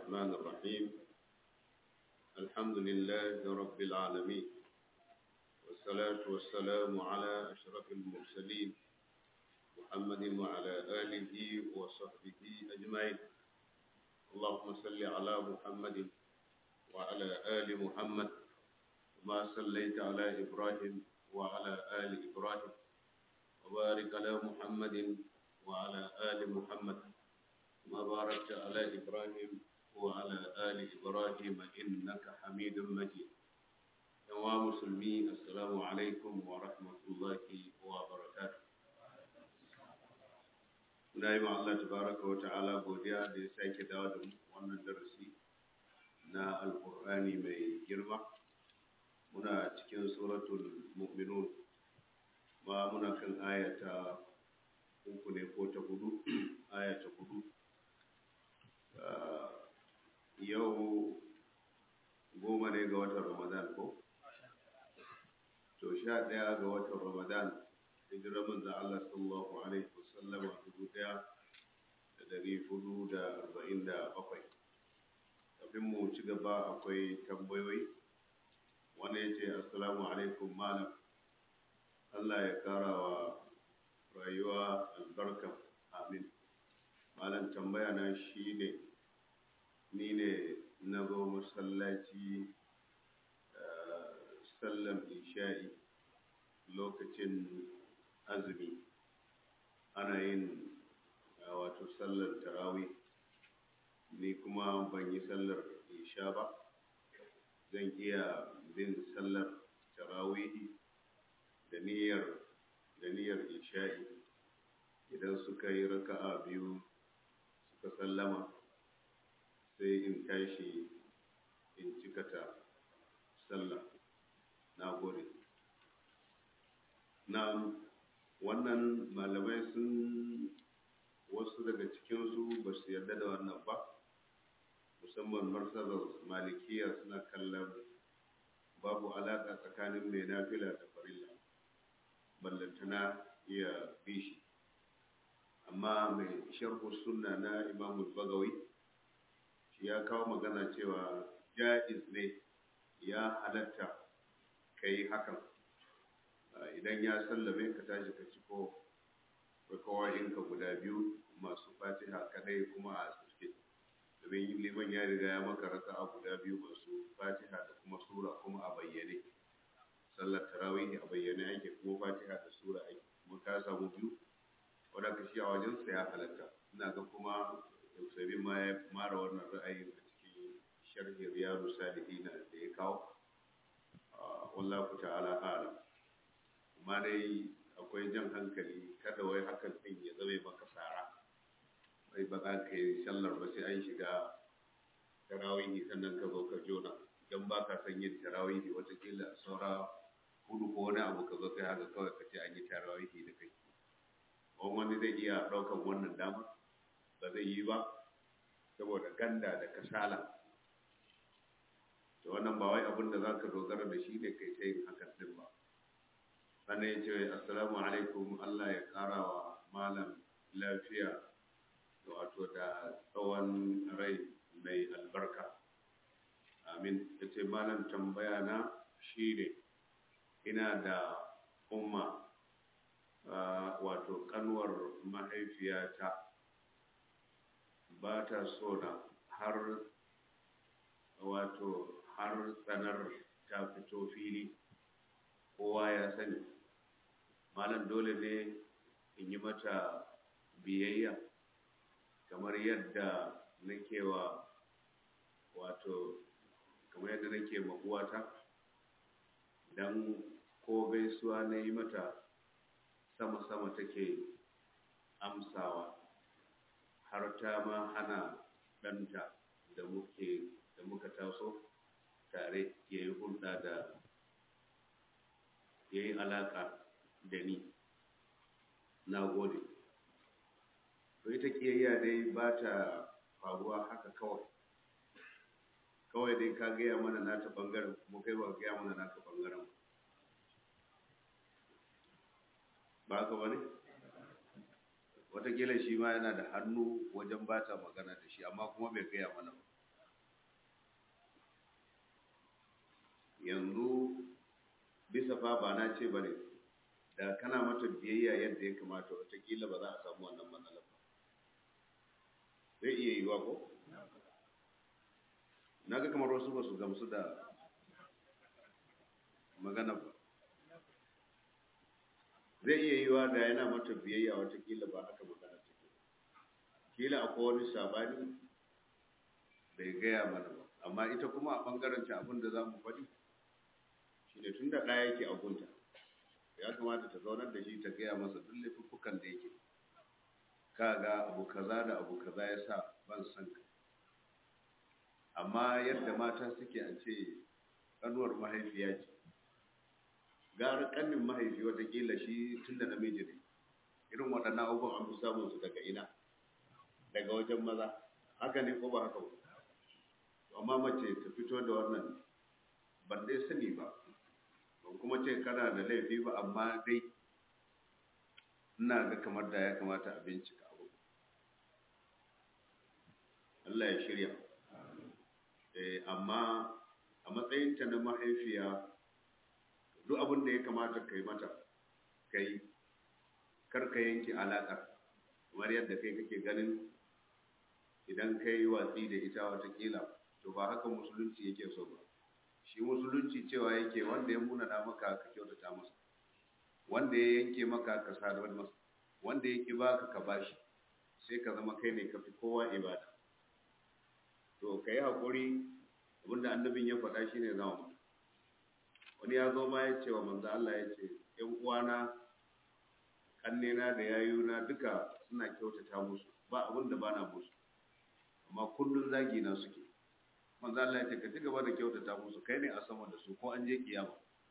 الرحمن الرحيم الحمد لله رب العالمين والصلاة والسلام على أشرف المرسلين محمد وعلى آله وصحبه أجمعين اللهم صل على محمد وعلى آل محمد ما صليت على إبراهيم وعلى آل إبراهيم وبارك على محمد وعلى آل محمد ما باركت على إبراهيم وعلى آل إبراهيم إنك حميد مجيد يا مسلمين السلام عليكم ورحمة الله وبركاته نايم الله تبارك وتعالى godiya da ya sake dawo da wannan darasi na alqur'ani mai girma muna cikin suratul mu'minun ma muna kan ayata uku ne ko ta hudu ayata hudu yau 10 ne ga watan Ramadan ko to 11 ga watan Ramadan hijirar manzon Allah sallallahu alaihi wasallam 1447 kafin mu ci gaba akwai tambayoyi wanda yace assalamu alaikum malam Allah ya kara wa rayuwa albarka amin malam tambaya na shine ni ne na zo masallaci sallan isha'i lokacin azumi ana yin wato sallar tarawih ni kuma ban yi sallar isha ba zan iya bin sallar tarawih da niyyar isha'i idan suka yi raka'a biyu suka sallama sai in tashi in cikata sallah na gode na wannan malamai sun wasu daga cikinsu ba su yarda da wannan ba musamman marsabar malikiya suna kallon babu alaƙa tsakanin mai nafila da farilla ballantana iya bishi amma mai sharhu sunna na imamul bagawi ya kawo magana cewa ja'iz ne ya halatta ka yi hakan idan ya sallame ka tashi ka ciko rakawoyinka guda biyu masu fatiha kadai kuma a asirce domin liman ya riga ya maka raka'a guda biyu masu fatiha da kuma sura kuma a bayyane sallar tarawih a bayyane ake kuma fatiha da sura ake kuma ka samu biyu wadda ka shi a wajensa ya halatta ina ga kuma Usaimin ma ya mara wannan ra'ayin a cikin sharhi Riyadu Salihina da ya kawo wallahu ta'ala a'lam amma dai akwai jan hankali kada wai hakan din ya zame maka sara bai ba za ka yi sallar ba sai an shiga tarawihi sannan ka zo ka jona idan ba ka san yin tarawihi watakila saura hudu ko wani abu ka zo kai haka kawai ka ce an yi tarawihi da kai wani zai iya ɗaukan wannan damar ba zai yi ba saboda ganda da kasala to wannan ba wai abin da zaka dogara da shi ne kai ta yin hakan din ba sannan ya ce assalamu alaikum Allah ya kara wa malam lafiya wato da tsawon rai mai albarka amin ya ce malam tambaya na shi ne ina da umma wato kanwar mahaifiyata ba ta so na har tsanar ta fito fili kowa ya sani malam dole ne in yi mata biyayya kamar yadda nake ma uwata dan ko gaisuwa na yi mata sama-sama take amsawa har ta ma hana ɗanta da muka taso tare ya yi hulɗa da ya yi alaƙa da ni na gode to ita ƙiyayya dai ba ta faruwa haka kawai dai ka gaya mana nata ɓangaren kuma kai ba gaya mana naka ɓangaren ba haka ba ne watakila shi ma yana da hannu wajen ba ta magana da shi amma kuma bai gaya mana ba yanzu bisa fa ba na ce bane da kana mata biyayya yadda ya kamata wataƙila ba za a samu wannan matsalar ba. Zai iya yiwa ko? Na ga kamar wasu ba su gamsu da magana ba. Zai iya yiwa da yana mata biyayya wataƙila ba haka magana take. Kila akwai wani sabani bai gaya mana ba, amma ita kuma a ɓangaren ta abin da za mu faɗi shi ne tun da ɗaya yake a gunta ya kamata ta zaunar da shi ta gaya masa duk laifuffukan da yake, kaga abu kaza da abu kaza ya sa ban san ka. Amma yadda mata suke a ce ƙanuwar mahaifiya ce, gara ƙanin mahaifi watakila shi tun da namiji ne, irin waɗannan abubuwan an fi samun su daga ina, daga wajen maza, haka ne ko ba haka ba. Amma mace ta fito da wannan ban dai sani ba, ban kuma ce kana da laifi ba, amma dai ina ga kamar da ya kamata a bincika abu. Allah ya shirya. Amma a matsayinta na mahaifiya duk abin da ya kamata ka yi mata ka yi, kar ka yanke alaƙa kamar yadda kai kake ganin idan ka yi watsi da ita watakila to ba haka musulunci yake so ba. Shi musulunci cewa yake wanda ya munana maka ka kyautata masa, wanda ya yanke maka ka sadar masa, wanda ya ki baka ka bashi, sai ka zama kai ne ka fi kowa ibada. To ka yi haƙuri, abinda annabin ya faɗa shi ne zama. Wani ya zo ma ya ce wa manzo Allah ya ce ‘yan uwana ƙannena da yayuna duka suna kyautata musu, ba abin da bana musu, amma kullum zagi na suke. Manzo Allah ya ce ka ci gaba da kyautata musu, kai ne a sama da su ko an je kiyama.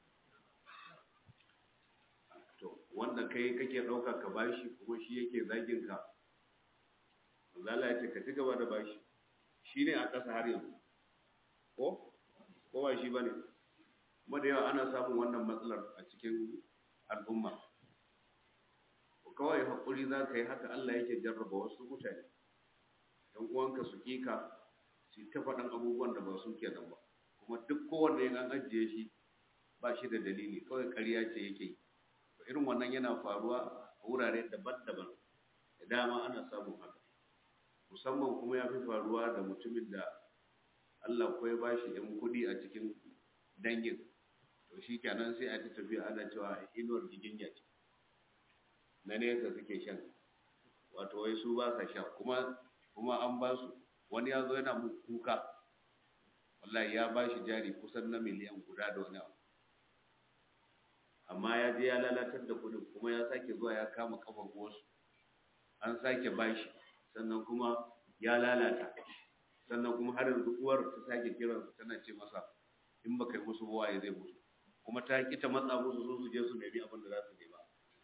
To wanda kai kake ɗauka ka bashi kuma shi yake zagin ka, manzo Allah ya ce ka ci gaba da bashi, shi ne a ƙasa har yanzu ko ba shi bane. Kuma da yawa ana samun wannan matsalar a cikin al'umma. Kawai haƙuri za ka yi, haka Allah yake jarraba wasu mutane, ‘yan uwanka su ƙika su ta faɗin abubuwan da ba su ke nan ba, kuma duk kowanne ya an ajiye shi ba shi da dalili, kawai ƙarya ce yake yi. Irin wannan yana faruwa a wurare daban-daban, da dama ana samun haka. Musamman kuma ya fi faruwa da mutumin da Allah ko ya ba shi ‘yan kuɗi a cikin dangin, to shi kenan sai a ta tafiya ana cewa inuwar giginya ce, na nesa suke shan, wato wai su ba sa sha, kuma an ba su. Wani ya zo yana muku kuka, wallahi ya ba shi jari kusan na miliyan guda da wani abu, amma ya je ya lalatar da kudin, kuma ya sake zuwa ya kama kafar wasu, an sake ba shi, sannan kuma ya lalata, sannan kuma har yanzu uwar ta sake kiransa tana ce masa in ba kai musu ba ya zai musu, kuma ta ki ta matsa musu su je su nemi abin da za su nema.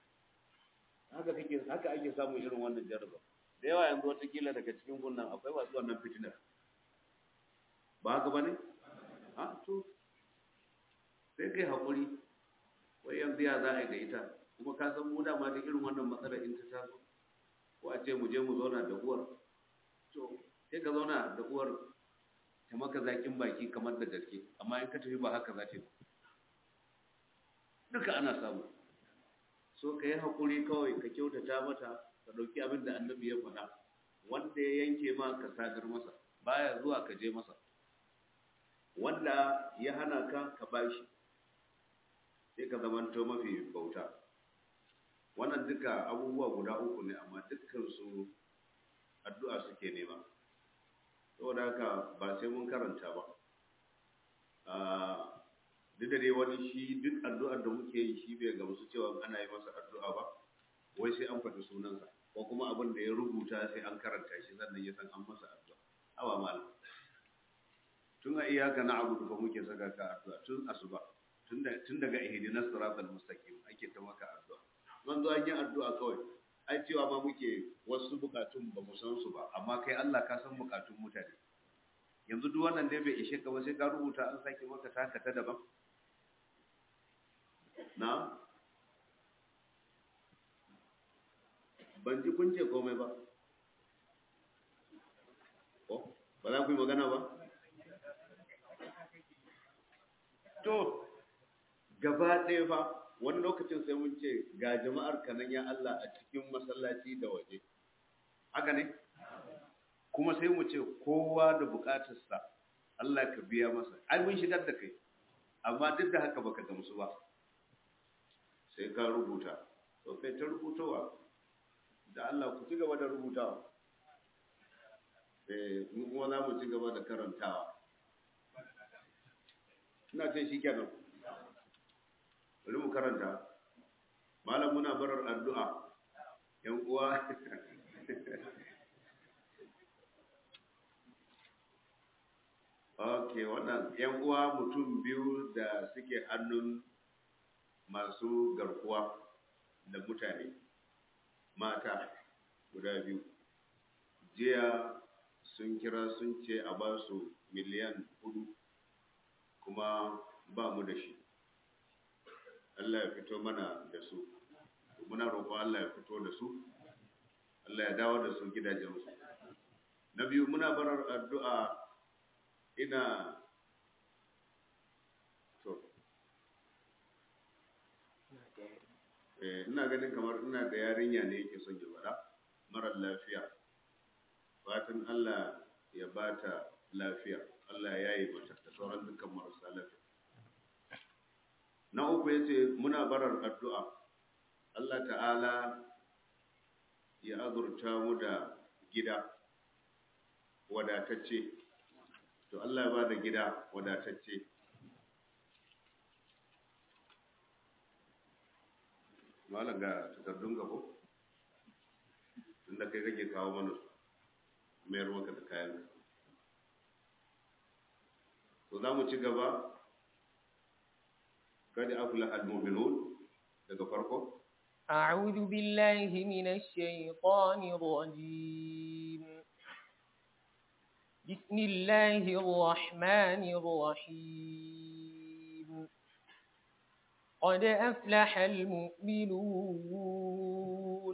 Haka ake samun irin wannan jarraba da yawa yanzu. Watakila daga cikin gunnan akwai masu wannan fitinar, ba haka ba ne? To sai kai haƙuri, wai yanzu ya za a yi da ita, kuma ka san mu dama da irin wannan matsalar in ta taso, ko a ce mu je mu zauna da uwar, to sai ka zauna da uwar ta maka zaƙin baki kamar da gaske, amma in ka tafi ba haka za ta yi. Duka ana samu. So ka yi haƙuri kawai, ka kyautata mata, ka ɗauki abin da annabi ya faɗa, wanda ya yanke ma ka sadar masa, baya zuwa ka je masa, wanda ya hana ka ka bashi, sai ka zamanto mafi bauta. Wannan duka abubuwa guda uku ne, amma dukkan su addu'a suke nema, saboda haka ba sai mun karanta ba. Duk da dai wani shi duk addu'ar da muke yi shi bai gamsu cewa ana yi masa addu'a ba, wai sai an faɗi sunansa, ko kuma abin da ya rubuta sai an karanta shi sannan ya san an masa addu'a. Awa malam, tun a iyaka na abu da muke saka ka addu'a tun asuba, tun daga ihdinas siratal mustaqim ake ta maka addu'a. Man zo an yi addu'a kawai, ai cewa ma muke wasu bukatun ba mu san su ba, amma kai Allah ka san bukatun mutane. Yanzu duk wannan dai bai ishe ka ba, sai ka rubuta an sake maka taka ta daban. Na ban ji kun ce komai ba, ko ba za ku yi magana ba? to gaba ɗaya fa wani lokacin sai mun ce ga jama'ar kanan ya Allah a cikin masallaci da waje haka ne kuma sai mu ce kowa da bukatarsa Allah ka biya masa ai mun shigar da kai amma duk da haka baka gamsu ba sai ka rubuta to kai ta rubutawa da Allah ku ci gaba da rubutawa mu kuma za mu ci gaba da karantawa ina ce shi kenan bari mu karanta malam muna barar addu'a yan uwa okay wannan yan uwa mutum biyu da suke hannun masu garkuwa da mutane mata guda biyu jiya sun kira sun ce a ba su miliyan 4 kuma ba mu da shi Allah ya fito mana da su muna roƙon Allah ya fito da su Allah ya dawo da su gidajensu na biyu muna barar addu'a ina ina ganin kamar ina da yarinya ne yake son ya faɗa marar lafiya fatan Allah ya bata lafiya Allah ya yi mata da sauran dukkan marasa lafiya na uku yace muna barar addu'a Allah ta'ala ya azurta mu da gida wadatacce to Allah ya ba da gida wadatacce malam ga takardun gabo tunda kai kake kawo mana mayar maka da kayan to za mu ci gaba kada aflaha al-mu'minun daga farko أعوذ بالله من الشيطان الرجيم بسم الله الرحمن الرحيم قد أفلح المؤمنون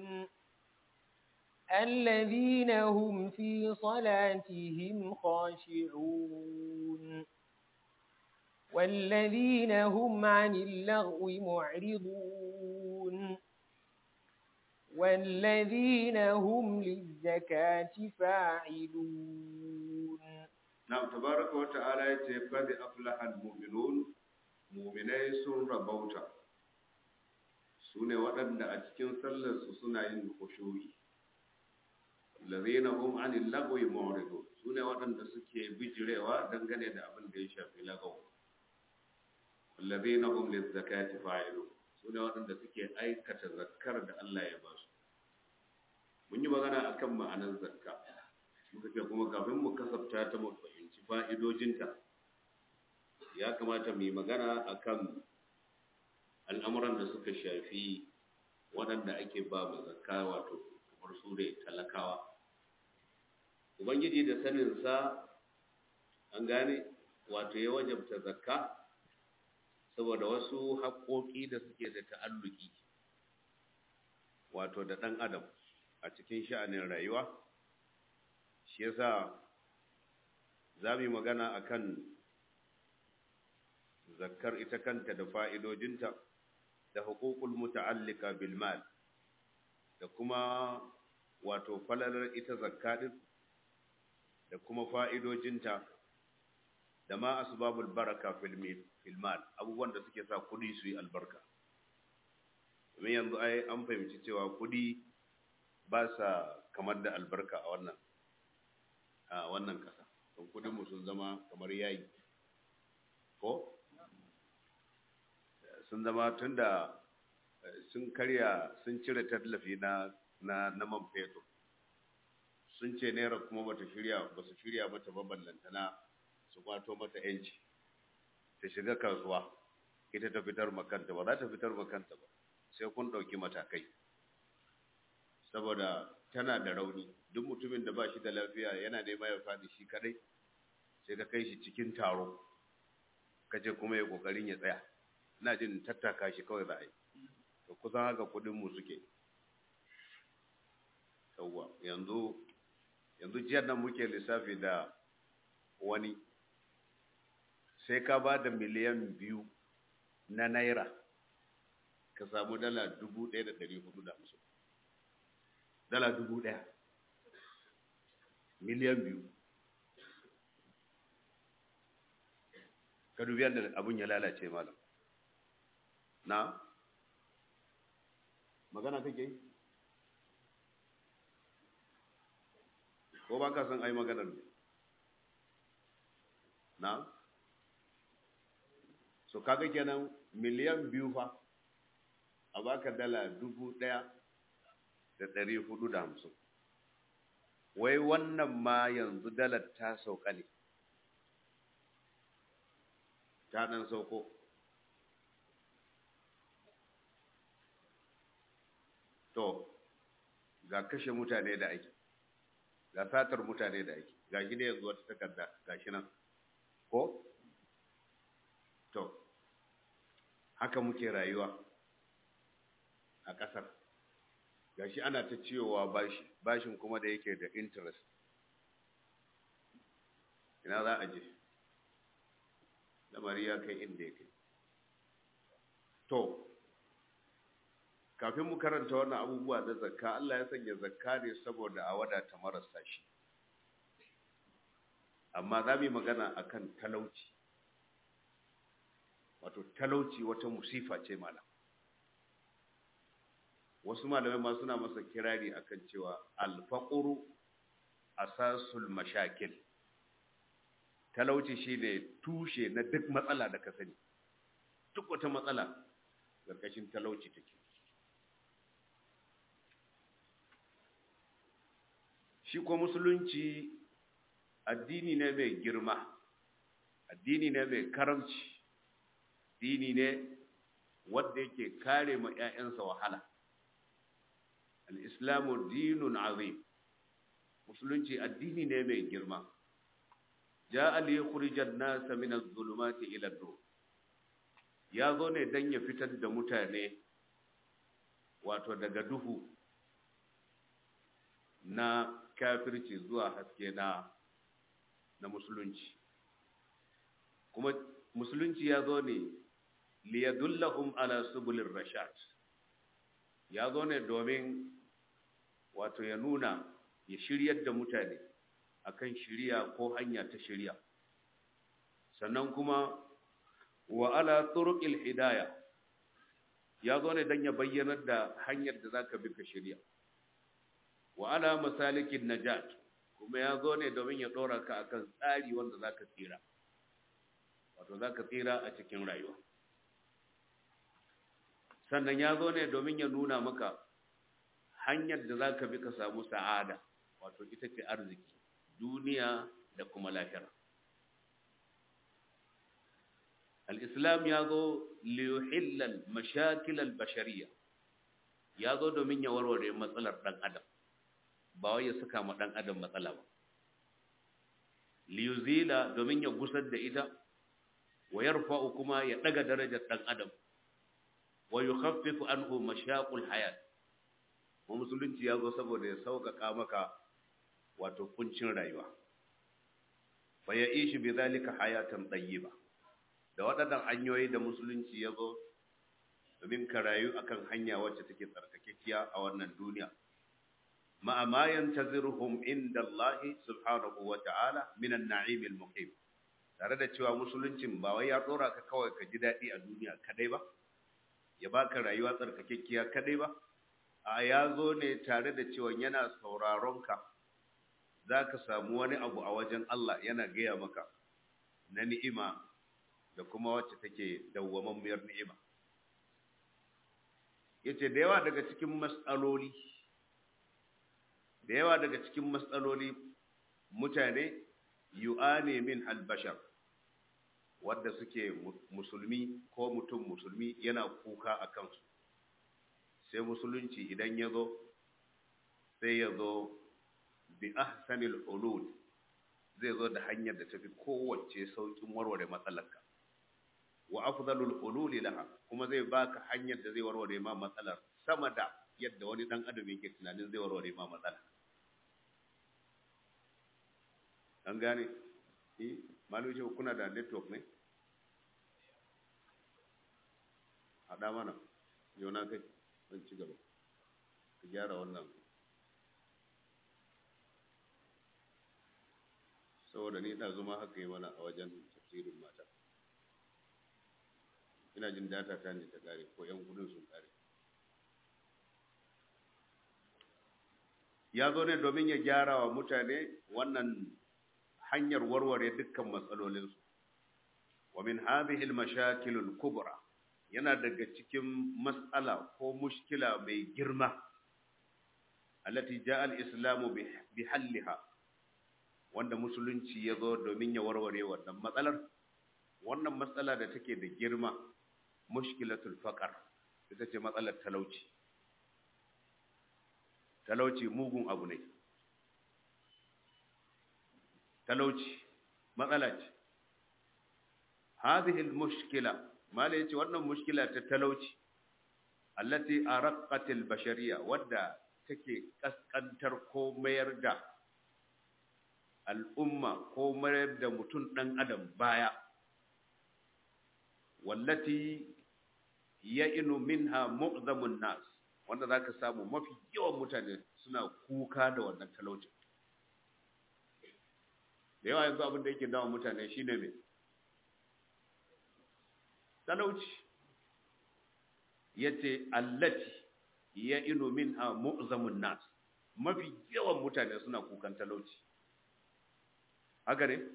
الذين هم في صلاتهم خاشعون والذين هم عن اللغو معرضون والذين هم للزكاة فاعلون نعم تبارك وتعالى قد أفلح المؤمنون muminai sun rabauta su ne waɗanda a cikin sallarsu suna yin khushu'i allazina hum anil lagwi mu'ridun su ne waɗanda suke bijirewa dangane da abin da ya shafi lagaw allazina hum lizakati fa'ilun su ne waɗanda suke aikata zakkar da Allah ya ba su mun yi magana akan ma'anar zakka muka ce kuma kafin mu kasafta ta mu fahimci fa'idojinta ya kamata mu yi magana akan al'amuran da suka shafi waɗanda ake ba mu zakka wato kamar su da talakawa ubangiji da saninsa an gane wato ya wajabta zakka saboda wasu haƙoƙi da suke da ta'alluki wato da ɗan adam a cikin sha'anin rayuwa shi yasa za mu yi magana akan zakkar ita kanta da fa'idojinta da hukukul muta'allika bil mal da kuma wato falalar ita zakka din da kuma fa'idojinta da ma asbabul baraka fil mal abubuwan da suke sa kudi su yi albarka domin yanzu ai an fahimci cewa kudi ba sa kamar da albarka a wannan kasa don kudin mu sun zama kamar yayi ko sun zama tunda sun cire tallafi na man fetur sun ce naira kuma ba su shirya mata ballantana su kwato mata yanci ta shiga kasuwa ita ta fitar makanta ba za ta fitar makanta ba sai kun ɗauki matakai saboda tana da rauni duk mutumin da ba shi da lafiya yana nema ya faɗi shi kadai sai ka kai shi cikin taro kace kuma ya kokarin ya tsaya ina jin tattaka shi kawai za a yi to kusan haka kudinmu suke yawwa yanzu jiyar nan muke lissafi da wani sai ka ba da miliyan 2 na naira ka samu dala 1,450. Dala 1,000 miliyan 2. Ka dubi yadda abun ya lalace malam. Na magana kake yi ko ba ka san ai maganar ne? Na so kaga kenan miliyan 2 fa a baka dala 1,450. Wai wannan ma yanzu dalar ta sauka ne, ta dan sauko. To ga kashe mutane da ake, ga satar mutane da ake, ga shi ne yanzu wata takarda ga shi nan ko? To haka muke rayuwa a ƙasar. Ga shi ana ta ciyowa bashin kuma da yake da interest. Ina za a je? Lamari ya kai inda ya kai. To kafin mu karanta wannan abubuwa na zakka, Allah ya sanya zakka ne saboda a wadata marasa shi. Amma za mu yi magana akan talauci. Wato talauci wata musifa ce malam. Wasu malamai ma suna masa kirari akan cewa alfaqru asasul mashakil. Talauci shine tushe na duk matsala da ka sani. Duk wata matsala ƙarƙashin talauci take. Shi ko musulunci addini ne mai girma, addini ne mai karamci, addini ne wanda yake kare ma 'ya'yansa wahala. Al-Islamu dinun azim. Musulunci addini ne mai girma. Ja'a li yukhrijan nasa min adh-dhulumati ila an-nur. Ya zo ne dan ya fitar da mutane wato daga duhu na kafirci zuwa haske na musulunci. Kuma musulunci ya zo ne liyadullahum ala subulir rashad. Ya zo ne domin wato ya nuna, ya shiryar da mutane akan shiriya ko hanya ta shiriya. Sannan kuma wa ala turuqil hidayah. Ya zo ne dan ya bayyanar da hanyar da zaka bi ka shiriya. Wa ala masalikin najat, kuma ya zo ne domin ya dora ka akan tsari wanda zaka tsira, wato zaka tsira a cikin rayuwa. Sannan ya zo ne domin ya nuna maka hanyar da zaka bi ka samu sa'ada, wato ita ce arziki duniya da kuma lahira. Al-Islam ya zo liyuhilla al-mashakil al-bashariyya. Ya zo domin ya warware matsalar dan adam, ba wai ya saka ma dan adam matsala ba. Liyuzila, domin ya gusar da ita, wa yarfa'u, kuma ya daga darajar dan adam, wa yukhaffifu anhu mashaqul hayat. Wa musulunci ya zo saboda ya sauƙaƙa maka wato kuncin rayuwa. Fa ya'ishi bi zalika hayatan tayyiba. Da waɗannan hanyoyi da musulunci ya zo domin ka rayu akan hanya wacce take tsarkakekiya a wannan duniya. Ma ma yantaziruhum inda Allah subhanahu wa ta'ala min an-na'im al-muqim. Tare da cewa musuluncin ba wai ya dora ka kawai ka ji daɗi a duniya kadai ba, ya baka rayuwa tsarkakekiya kadai ba, a ya zo ne tare da cewa yana sauraron ka, zaka samu wani abu a wajen Allah yana gaya maka na ni'ima da kuma wacce take dawwamammiyar ni'ima. Yace da yawa daga cikin matsaloli mutane yu'ani min al-bashar, wanda suke musulmi ko mutum musulmi yana kuka a kansu. Sai musulunci idan ya zo, sai ya zo bi ahsanil hulul, zai zo da hanyar da tafi kowace saukin warware matsalarka. Wa afdalul hululi laha, kuma zai baka hanyar da zai warware ma matsalar sama da yadda wani dan adam yake tunanin zai warware ma matsala. An gane? Malu ce kuna da network ne? haɗa mana yau na kai zan ci gaba ka gyara wannan saboda ni ɗazu ma haka yi mana a wajen tafsirin mata ina jin data ta ne ta ƙare ko ‘yan kudin sun ƙare ya zo ne domin ya gyara wa mutane wannan hanyar warware dukkan matsalolinsu wa min hadhihi al-mashakil al-kubra yana daga cikin mas'ala ko mushkila mai girma allati ja'a al-islamu bi halliha wanda musulunci ya zo domin ya warware wannan matsala da take da girma mushkilatul faqr ita ce matsalar talauci mugun abu ne talauci matsala ce hadhihi almushkila mala yace wannan mushkila ta talauci allati araqqat albashariya wadda take kaskantar ko mayar da al'umma ko mayar da mutum dan adam baya wallati ya'inu minha mu'zamun nas wanda zaka samu mafi yawan mutane suna kuka da wannan talauci da yawa yanzu abin da yake dawo mutane shine me talauci yace allati ya'inu minha mu'zamun nas mafi yawan mutane suna kukan talauci haka ne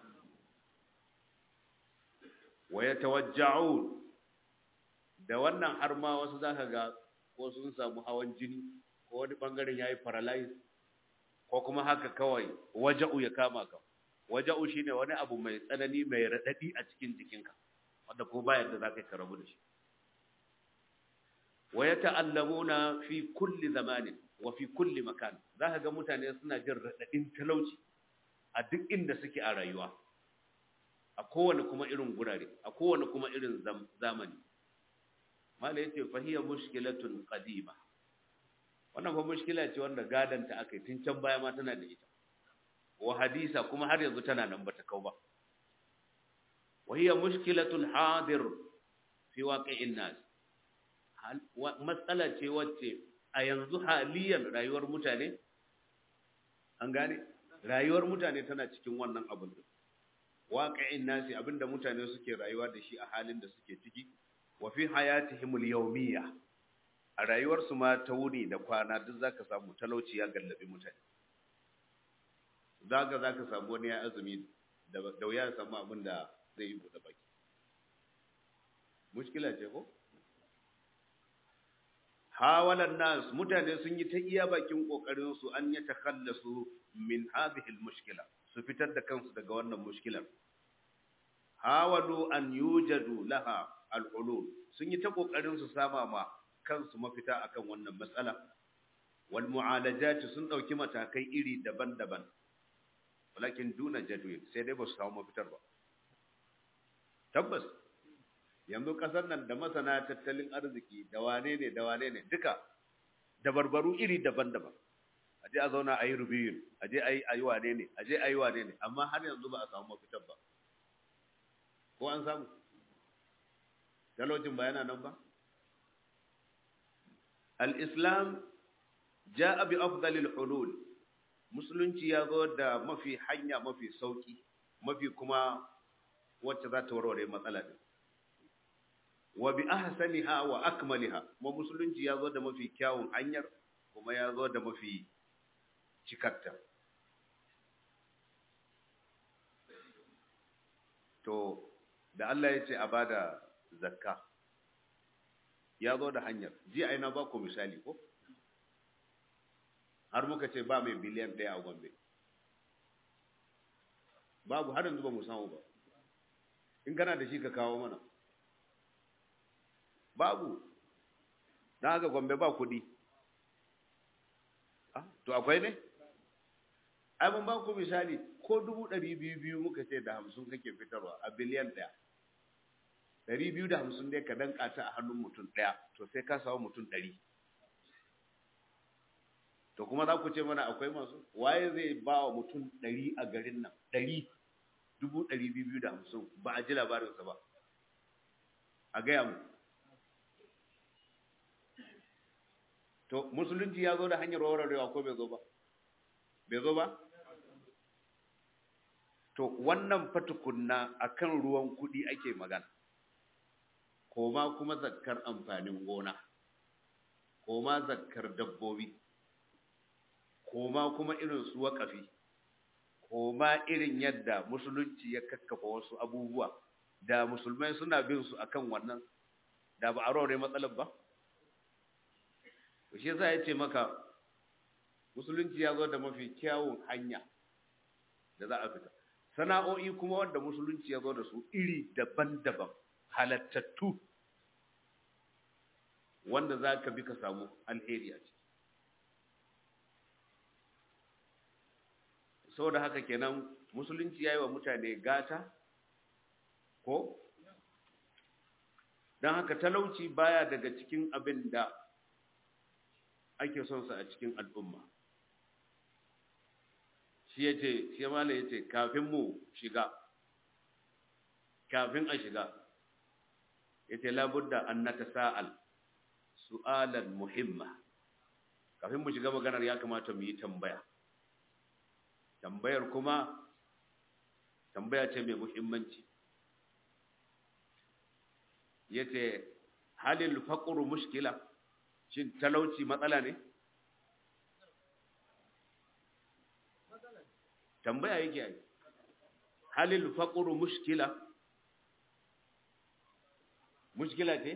wa yatawajja'un da wannan har ma wasu zaka ga ko sun samu hawan jini ko wani bangaren yayi paralyze ko kuma haka kawai waja'u ya kama ka waja'u shine wani abu mai tsanani mai radadi a cikin jikinka wanda ko ba yadda zaka ka rabu da shi wa yata'allamuna fi kulli zamanin wa fi kulli makan zaka ga mutane suna jin radadin talauci a duk inda suke a rayuwa a kowane kuma irin gurare a kowane kuma irin zamani mala yace fa hiya mushkilatun qadima wannan fa mushkila ce wanda gadanta akai tun can baya ma tana da ita wa hadisa kuma har yanzu tana nan bata kau ba wa hiya mushkilatul hadir fi waqi'in nas matsala ce wacce a yanzu haliyan rayuwar mutane an gane rayuwar mutane tana cikin wannan abin din waqi'in nas abinda mutane suke rayuwa da shi a halin da suke ciki wa fi hayatihimul yawmiyya a rayuwarsu ma ta wuni da kwana duk zaka samu talauci ya gallabi mutane zaka samu wani ya azumi da wuya ya samu abin da zai yi buɗe baki mushkila ce ko hawalan nas mutane sun yi ta iya bakin kokarin su an ya takhallasu min hadhihi almushkila su fitar da kansu daga wannan mushkilar hawalu an yujadu laha al'ulul sun yi ta kokarin su sama ma kansu mafita akan wannan matsala wal mu'alajati sun dauki matakai iri daban-daban walakin duna jadwal sai dai ba su samu mafitar ba tabbas yanzu kasar nan da masana tattalin arziki da wane ne duka dabarbaru iri daban-daban aje a zauna ayi rubiyun aje ayi wane ne amma har yanzu ba a samu mafitar ba ko an samu talaucin ba yana nan ba al-islam ja'a bi afdalil hulul musulunci ya zo da hanya mafi sauki mafi kuma wacce za ta warware matsala din wa bi ahsaniha wa akmaliha kuma musulunci ya zo da mafi kyawun hanyar kuma ya zo da mafi cikarta to da Allah ya ce a bada zakka ya zo da hanyar ji aina ba ku misali ko har muka ce ba mai biliyan 1 a Gombe babu har yanzu ba mu samu ba in kana da shi ka kawo mana babu dan haka Gombe ba kudi to akwai ne ai mun ba ku misali ko 200,000 muka ce da 50 kake fitarwa a biliyan 1 250 dai ka danka ta a hannun mutum daya to sai ka samu mutum 100 to kuma za ku ce mana akwai masu waye zai ba wa mutum 100 a garin nan 100,250 ba a ji labarinsa ba a gaya mu to musulunci ya zo da hanyar warwarewa ko bai zo ba bai zo ba to wannan fatukunna akan ruwan kuɗi ake magana koma kuma zakkar amfanin gona koma zakkar dabbobi koma kuma irin su waƙafi koma irin yadda musulunci ya kakkafa wasu abubuwa da musulmai suna bin su akan wannan da ba a rore matsalar ba shi yasa ya ce maka musulunci ya zo da mafi kyawun hanya da za a fita sana'o'i kuma wanda musulunci ya zo da su iri daban-daban halattattu wanda za ka bi ka samu alheri a ciki saboda haka kenan musulunci ya yi wa mutane gata ko don haka talauci baya daga cikin abin da ake son sa a cikin al'umma shi yace shi mala yace kafin mu shiga kafin a shiga yace labudda an natasa'al su'alan muhimma kafin mu shiga maganar ya kamata mu yi tambaya tambayar kuma tambaya ce mai muhimmanci yace halil faqru mushkila shin talauci matsala ne tambaya yake yi halil faqru mushkila mushkila ce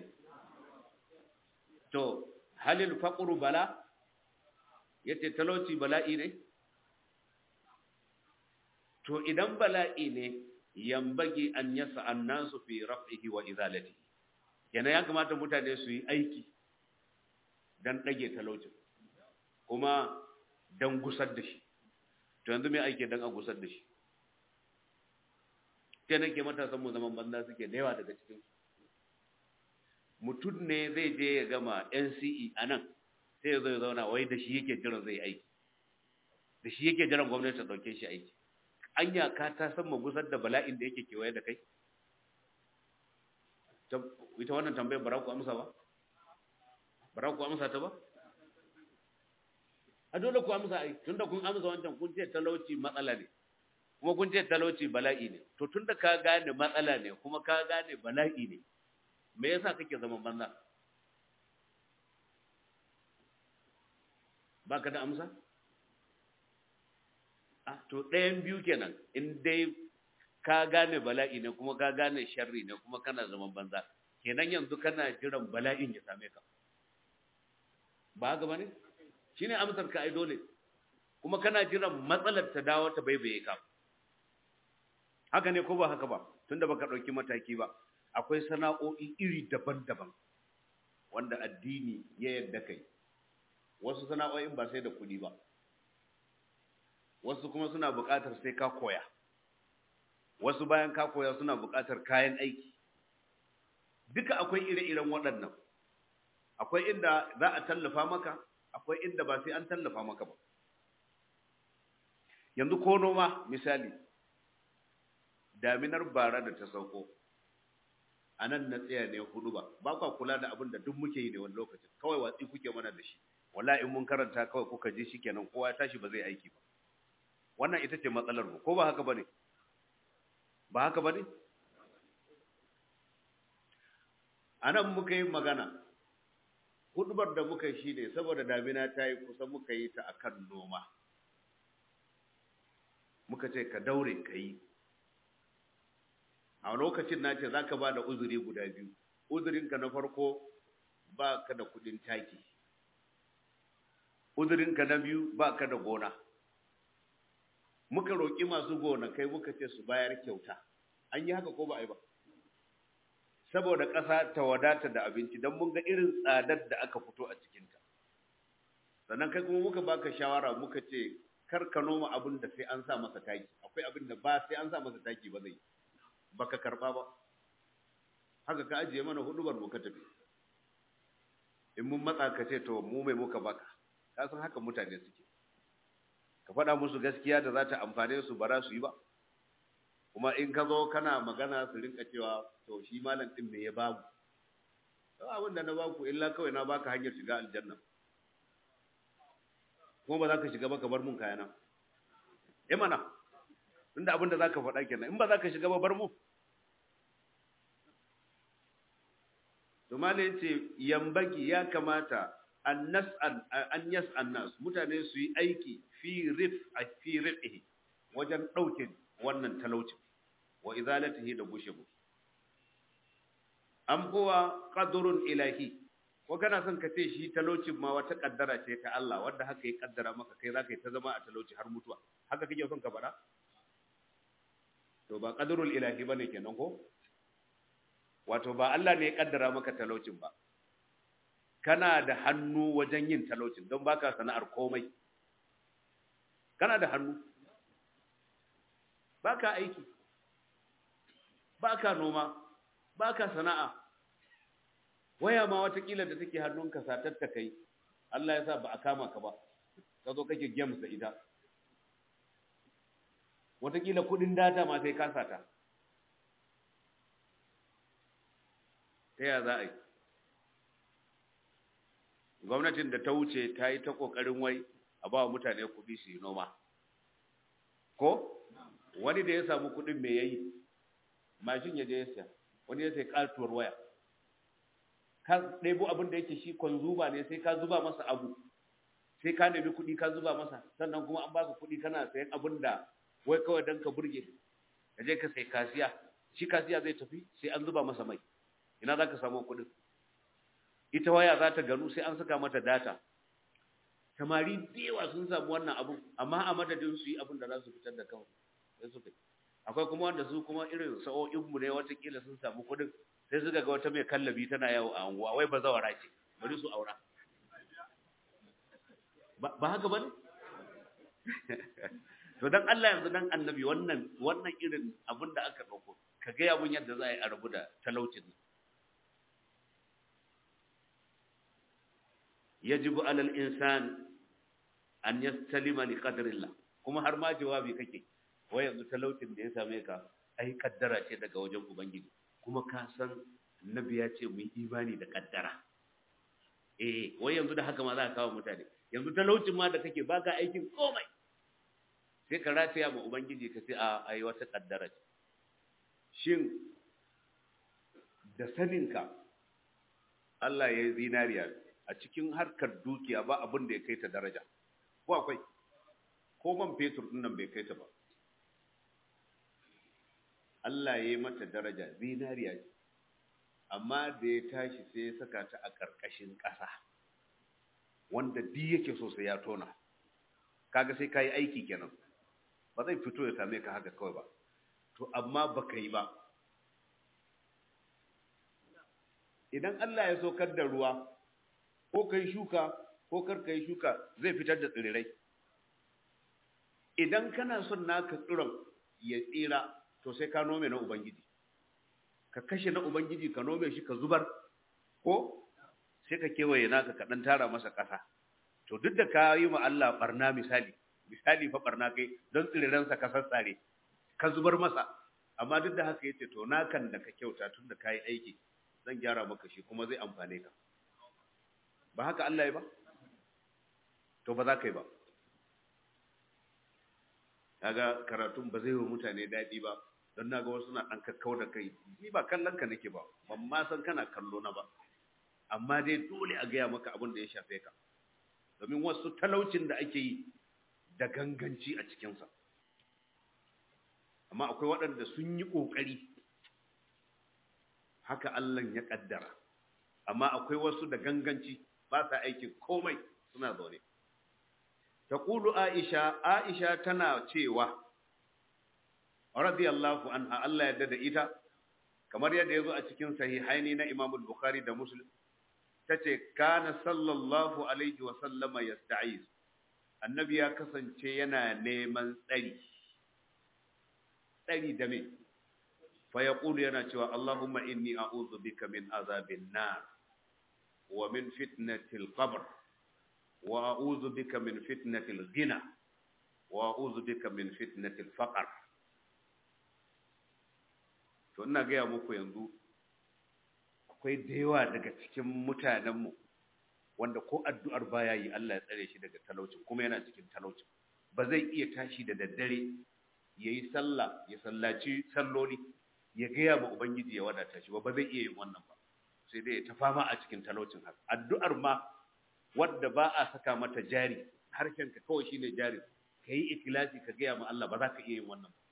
to halil faqru bala yace talauci bala'i ne to idan bala'i ne yambagi an yasa annasu fi raf'ihi wa izalatihi yana ya kamata mutane su yi aiki dan dage talaucin kuma dan gusar da shi to yanzu me aike dan a gusar da shi sai nake matasan mu zaman banda suke da yawa daga cikin mutum ne zai je ya gama NCE anan sai ya zo ya zauna wai da shi yake jiran zai aiki da shi yake jiran gwamnati ta dauke shi aiki anya ka ta san mu gusar da bala'in da yake kewaye da kai ita wannan tambayar bara ku amsa ba bara ku amsa ta ba a dole ku amsa ai tunda kun amsa wancan kun ce talauci matsala ne kuma kun ce talauci bala'i ne to tunda ka gane matsala ne kuma ka gane bala'i ne me yasa kake zaman banza baka da amsa to ɗayan biyu kenan in dai ka gane bala'i ne kuma ka gane sharri ne kuma kana zaman banza kenan yanzu kana jiran bala'in ya same ka ba haka bane shine amsar ka ai dole kuma kana jiran matsalar ta dawo ta baibaye ka haka ne ko ba haka ba tunda baka dauki mataki ba akwai sana'o'i iri daban-daban wanda addini ya yarda kai wasu sana'o'in ba sai da kuɗi ba wasu kuma suna buƙatar sai ka koya wasu bayan ka koya suna buƙatar kayan aiki duka akwai ire-iren waɗannan akwai inda za a tallafa maka akwai inda ba sai an tallafa maka ba yanzu ko noma misali daminar bara da ta sauko a nan na tsaya ne hudu ba kwa kula da abin da duk muke yi ne wani lokacin kawai watsi kuke mana da shi wallahi in mun karanta kawai kuka ji shi kenan kowa ya tashi ba zai aiki ba wannan ita ce matsalar mu ko ba haka bane ba haka bane anan muka yi magana hudubar da muka yi shine saboda damina ta yi kusa muka yi ta akan noma muka ce ka daure ka yi a lokacin na ce za ka ba da uzuri guda biyu uzurinka na farko ba ka da kudin taki uzurinka na biyu ba ka da gona muka roƙi masu gonakai muka ce su bayar kyauta an yi haka ko ba a yi ba saboda ƙasa ta wadata da abinci don mun ga irin tsadar da aka fito a cikinta sannan kai kuma muka baka shawara muka ce kar ka noma abin da sai an sa masa taki akwai abin da ba sai an sa masa taki ba zai baka karba ba haka ka ajiye mana hudubar muka tafi in mun matsa ka ce to mu mai muka baka ka san haka mutane suke ka faɗa musu gaskiya da za ta amfane su ba za su yi ba kuma in ka zo kana magana su rinka cewa to shi malam din me ya bamu to abin da na baku illa kawai na baka hanyar shiga aljanna kuma ba za ka shiga ba ka bar mun kayana mana inda abin da za ka faɗa kenan in ba za ka shiga ba bar mu to malai yace yambagi ya kamata an yas'an nas mutane su yi aiki fi rif'ihi wajen ɗauke wannan talaucin wa izalatihi da gushe mu am huwa qadrun ilahi ko kana son ka ce shi talaucin ma wata kaddara ce ta Allah wanda haka ya kaddara maka kai zaka yi ta zama a talauci har mutuwa haka kake son ka faɗa to ba qadrul ilahi bane kenan ko wato ba Allah ne ya kaddara maka talaucin ba kana da hannu wajen yin talaucin don baka sana'ar komai kana da hannu baka aiki baka noma baka sana'a waya ma watakila da take hannunka satar ta kai Allah ya sa ba a kama ka ba ka zo kake games da ita watakila kudin data ma sai ka sata ta ya za a yi gwamnatin da ta wuce ta yi ta ƙoƙarin wai a ba wa mutane kuɗi su yi noma ko wani da ya samu kuɗin mai yayi mashin ya je ya siya wani ya sai ƙatuwar waya ka ɗebo abin da yake shi kwanzuba ne sai ka zuba masa abu sai ka nemi kuɗi ka zuba masa sannan kuma an baka kuɗi kana sayan abin da wai kawai don ka burge ka je ka sai kasiya shi kasiya zai tafi sai an zuba masa mai ina za ka samu kuɗin ita waya za ta ganu sai an saka mata data samari da yawa sun samu wannan abun amma a madadin su yi abin da za su fitar da kawai sai suka akwai kuma wanda su kuma irin sa'o'inmu ne watakila sun samu kuɗin sai suka ga wata mai kallabi tana yawo a anguwa wai ba zawara ce bari su aura ba haka ba ne to dan Allah yanzu dan annabi wannan irin abin da aka ɗauko ka gaya mun yadda za a yi a rabu da talaucin nan yajibu alal insan an yastalima li qadrillah kuma har ma jawabi kake wai yanzu talaucin da ya same ka ai kaddara ce daga wajen ubangiji kuma ka san annabi ya ce mu yi imani da kaddara wai yanzu da haka ma za ka kawo mutane yanzu talaucin ma da kake baka aikin komai sai ka rataya ma ubangiji ka ce a ai wata kaddara ce shin da saninka Allah ya yi zinariya a cikin harkar dukiya ba abin da ya kai ta daraja ko akwai ko man fetur din nan bai kai ta ba Allah ya yi mata daraja zinariya ce amma da ya tashi sai ya saka ta a ƙarƙashin ƙasa wanda di yake so sai ya tona kaga sai ka yi aiki kenan ba zai fito ya same ka haka kawai ba to amma ba ka yi ba idan Allah ya saukar da ruwa ko kai shuka ko kar kai shuka zai fitar da tsirrai idan kana son naka tsiron ya tsira to sai ka nome na ubangiji ka kashe na ubangiji ka nome shi ka zubar ko sai ka kewaye naka ka dan tara masa ƙasa to duk da ka yi ma Allah barna misali fa barna kai don tsirransa ka sassare ka zubar masa amma duk da haka yace to nakan da ka kyauta tun da ka yi aiki zan gyara maka shi kuma zai amfane ka ba haka Allah ya ba to ba za ka yi ba kaga karatun ba zai yi wa mutane daɗi ba don naga wasu na ɗan kakkau da kai ni ba kallon ka nake ba ban ma san kana kallo na ba amma dai dole a gaya maka abin da ya shafe ka domin wasu talaucin da ake yi da ganganci a cikinsa amma akwai waɗanda sun yi ƙoƙari haka Allah ya ƙaddara amma akwai wasu da ganganci ba sa aikin komai suna zaune taqulu aisha tana cewa radiyallahu anha Allah ya yarda da ita kamar yadda yazo a cikin sahihaini na Imam al-Bukhari da Muslim tace kana sallallahu alaihi wa sallama yasta'iz annabi ya kasance yana neman tsari da me fa yaqulu yana cewa Allahumma inni a'udhu bika min azabin nar wa min fitnatil qabr wa a'udhu bika min fitnatil ghina wa a'udhu bika min fitnatil faqr to ina ga muku yanzu akwai da yawa daga cikin mutanenmu wanda ko addu'ar baya yi Allah ya tsare shi daga talaucin kuma yana cikin talaucin ba zai iya tashi da daddare yayi sallah ya sallaci salloli ya gaya ma ubangiji ya wadata shi ba zai iya yin wannan ba sai dai ta fama a cikin talaucin haka addu'ar ma wadda ba a saka mata jari harshen ka kawai shine jari kai ikhlasi ka gaya ma Allah ba za ka iya yin wannan ba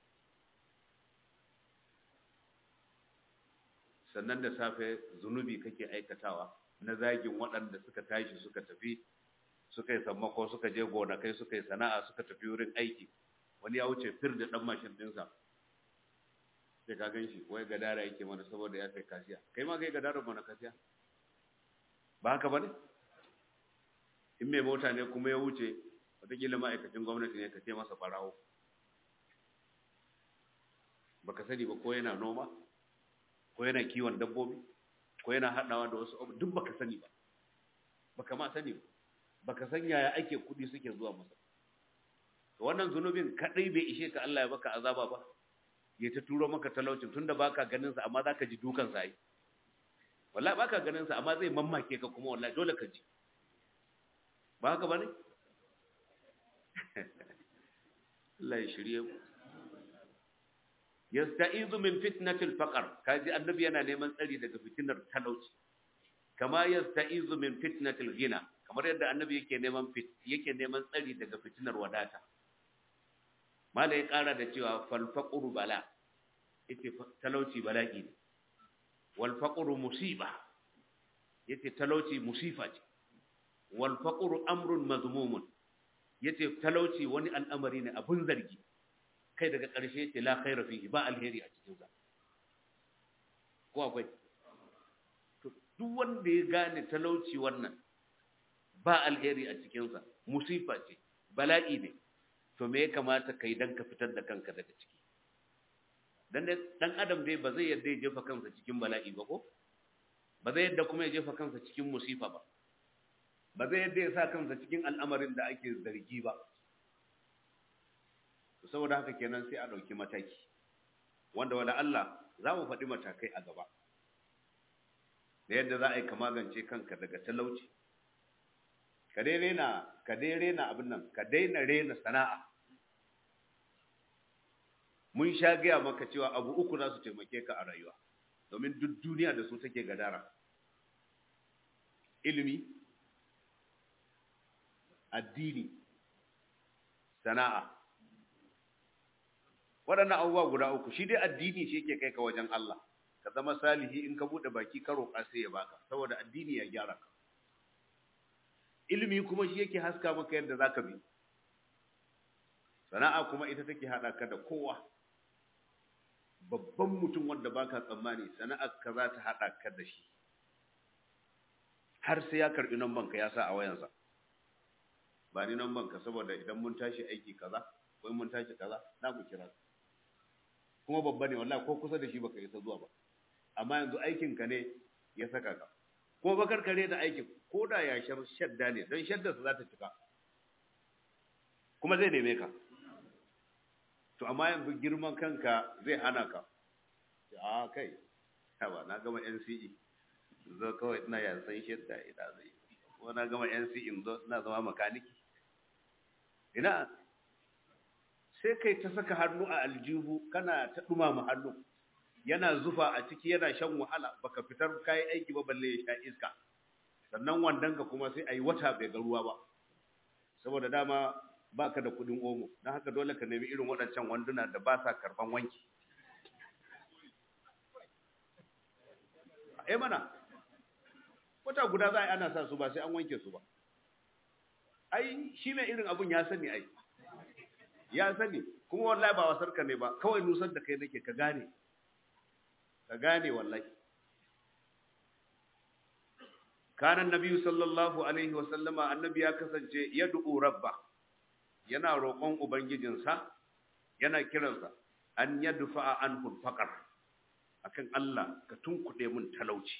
sannan da safe zunubi kake aikatawa na zagin waɗanda suka tashi suka tafi suka yi sammako suka je gonakai suka yi sana'a suka tafi wurin aiki wani ya wuce fir da ɗan mashin ɗinsa sai ka gan shi wai gadara yake mana saboda ya kai kasiya kai ma kai gadara mana kasiya ba haka ba ne in mai mota ne kuma ya wuce wataƙila ma'aikacin gwamnati ne ka ce masa ɓarawo baka sani ba ko yana noma ko yana kiwon dabbobi ko yana haɗawa da wasu abu duk baka sani ba baka ma sani ba baka san yaya ake kuɗi suke zuwa masa to wannan zunubin kadai bai ishe ka Allah ya baka azaba ba ya ta turo maka talaucin tunda baka ganin sa amma zaka ji dukan sa ai wallahi baka ganin sa amma zai mammake ka kuma wallahi dole ka ji ba haka bane Allah ya shirye mu yasta'izu min fitnatil faqr kaji annabi yana neman tsari daga fitinar talauci kama yasta'izu min fitnatil ghina kamar yadda annabi yake neman tsari daga fitinar wadata mala ya kara da cewa fal faqru bala yace talauci bala'i ne wal faqru musiba yace talauci musifa ce wal faqru amrun mazmumun yace talauci wani al'amari ne abun zargi kai daga ƙarshe yace la khaira fihi ba alheri a cikin sa ko akwai to duk wanda ya gane talauci wannan ba alheri a cikin sa musifa ce bala'i ne to me ya kamata kai dan ka fitar da kanka daga ciki dan adam dai ba zai yadda ya jefa kansa cikin bala'i ba ko ba zai yadda kuma ya jefa kansa cikin musifa ba ba zai yadda ya sa kansa cikin al'amarin da ake zargi ba saboda haka kenan sai a ɗauki mataki wanda wala Allah za mu faɗi matakai a gaba da yadda za a yi ka magance kanka daga talauci ka dai rena abin nan ka daina rena sana'a mun sha gaya maka cewa abu uku za su taimake ka a rayuwa domin duk duniya da su take gadara ilimi addini sana'a waɗannan abubuwa guda uku shi dai addini shi yake kai ka wajen Allah ka zama salihi in ka buɗe baki ka roƙa sai ya baka saboda addini ya gyara ka ilimi kuma shi yake haska maka yadda zaka bi sana'a kuma ita take hada ka da kowa babban mutum wanda baka tsammani sana'ar ka za ta hada ka da shi har sai ya karbi namban ka ya sa a wayansa ba ni namban ka saboda idan mun tashi aiki kaza ko mun tashi kaza na ku kira kuma babba ne wallahi ko kusa da shi baka isa zuwa ba amma yanzu aikin ka ne ya saka ka ko bakar kare da aikin ko da ya shadda ne don shadda su za ta cika kuma zai neme ka to amma yanzu girman kanka zai hana ka a kai ba na gama NCE zo kawai ina yansan shadda ina zai ko na gama NCE zo ina zama makaniki ina sai kai ta saka hannu a aljihu kana ta dumama hannu yana zufa a ciki yana shan wahala baka fitar kai aiki ba balle ya sha iska sannan wandan ka kuma sai ayi wata bai ga ruwa ba saboda dama baka da kudin omo dan haka dole ka nemi irin waɗancan wanduna da ba sa karban wanki mana wata guda za a yi ana sa su ba sai an wanke su ba ai shi mai irin abun ya sani ai ya sani kuma wallahi ba wasarka ne ba kawai nusar da kai nake ka gane wallahi kana annabi sallallahu alaihi wa sallama annabi ya kasance yad'u rabba yana roƙon ubangijinsa yana kiransa an yadfa anhu faqar akan Allah ka tunkuɗe mun talauci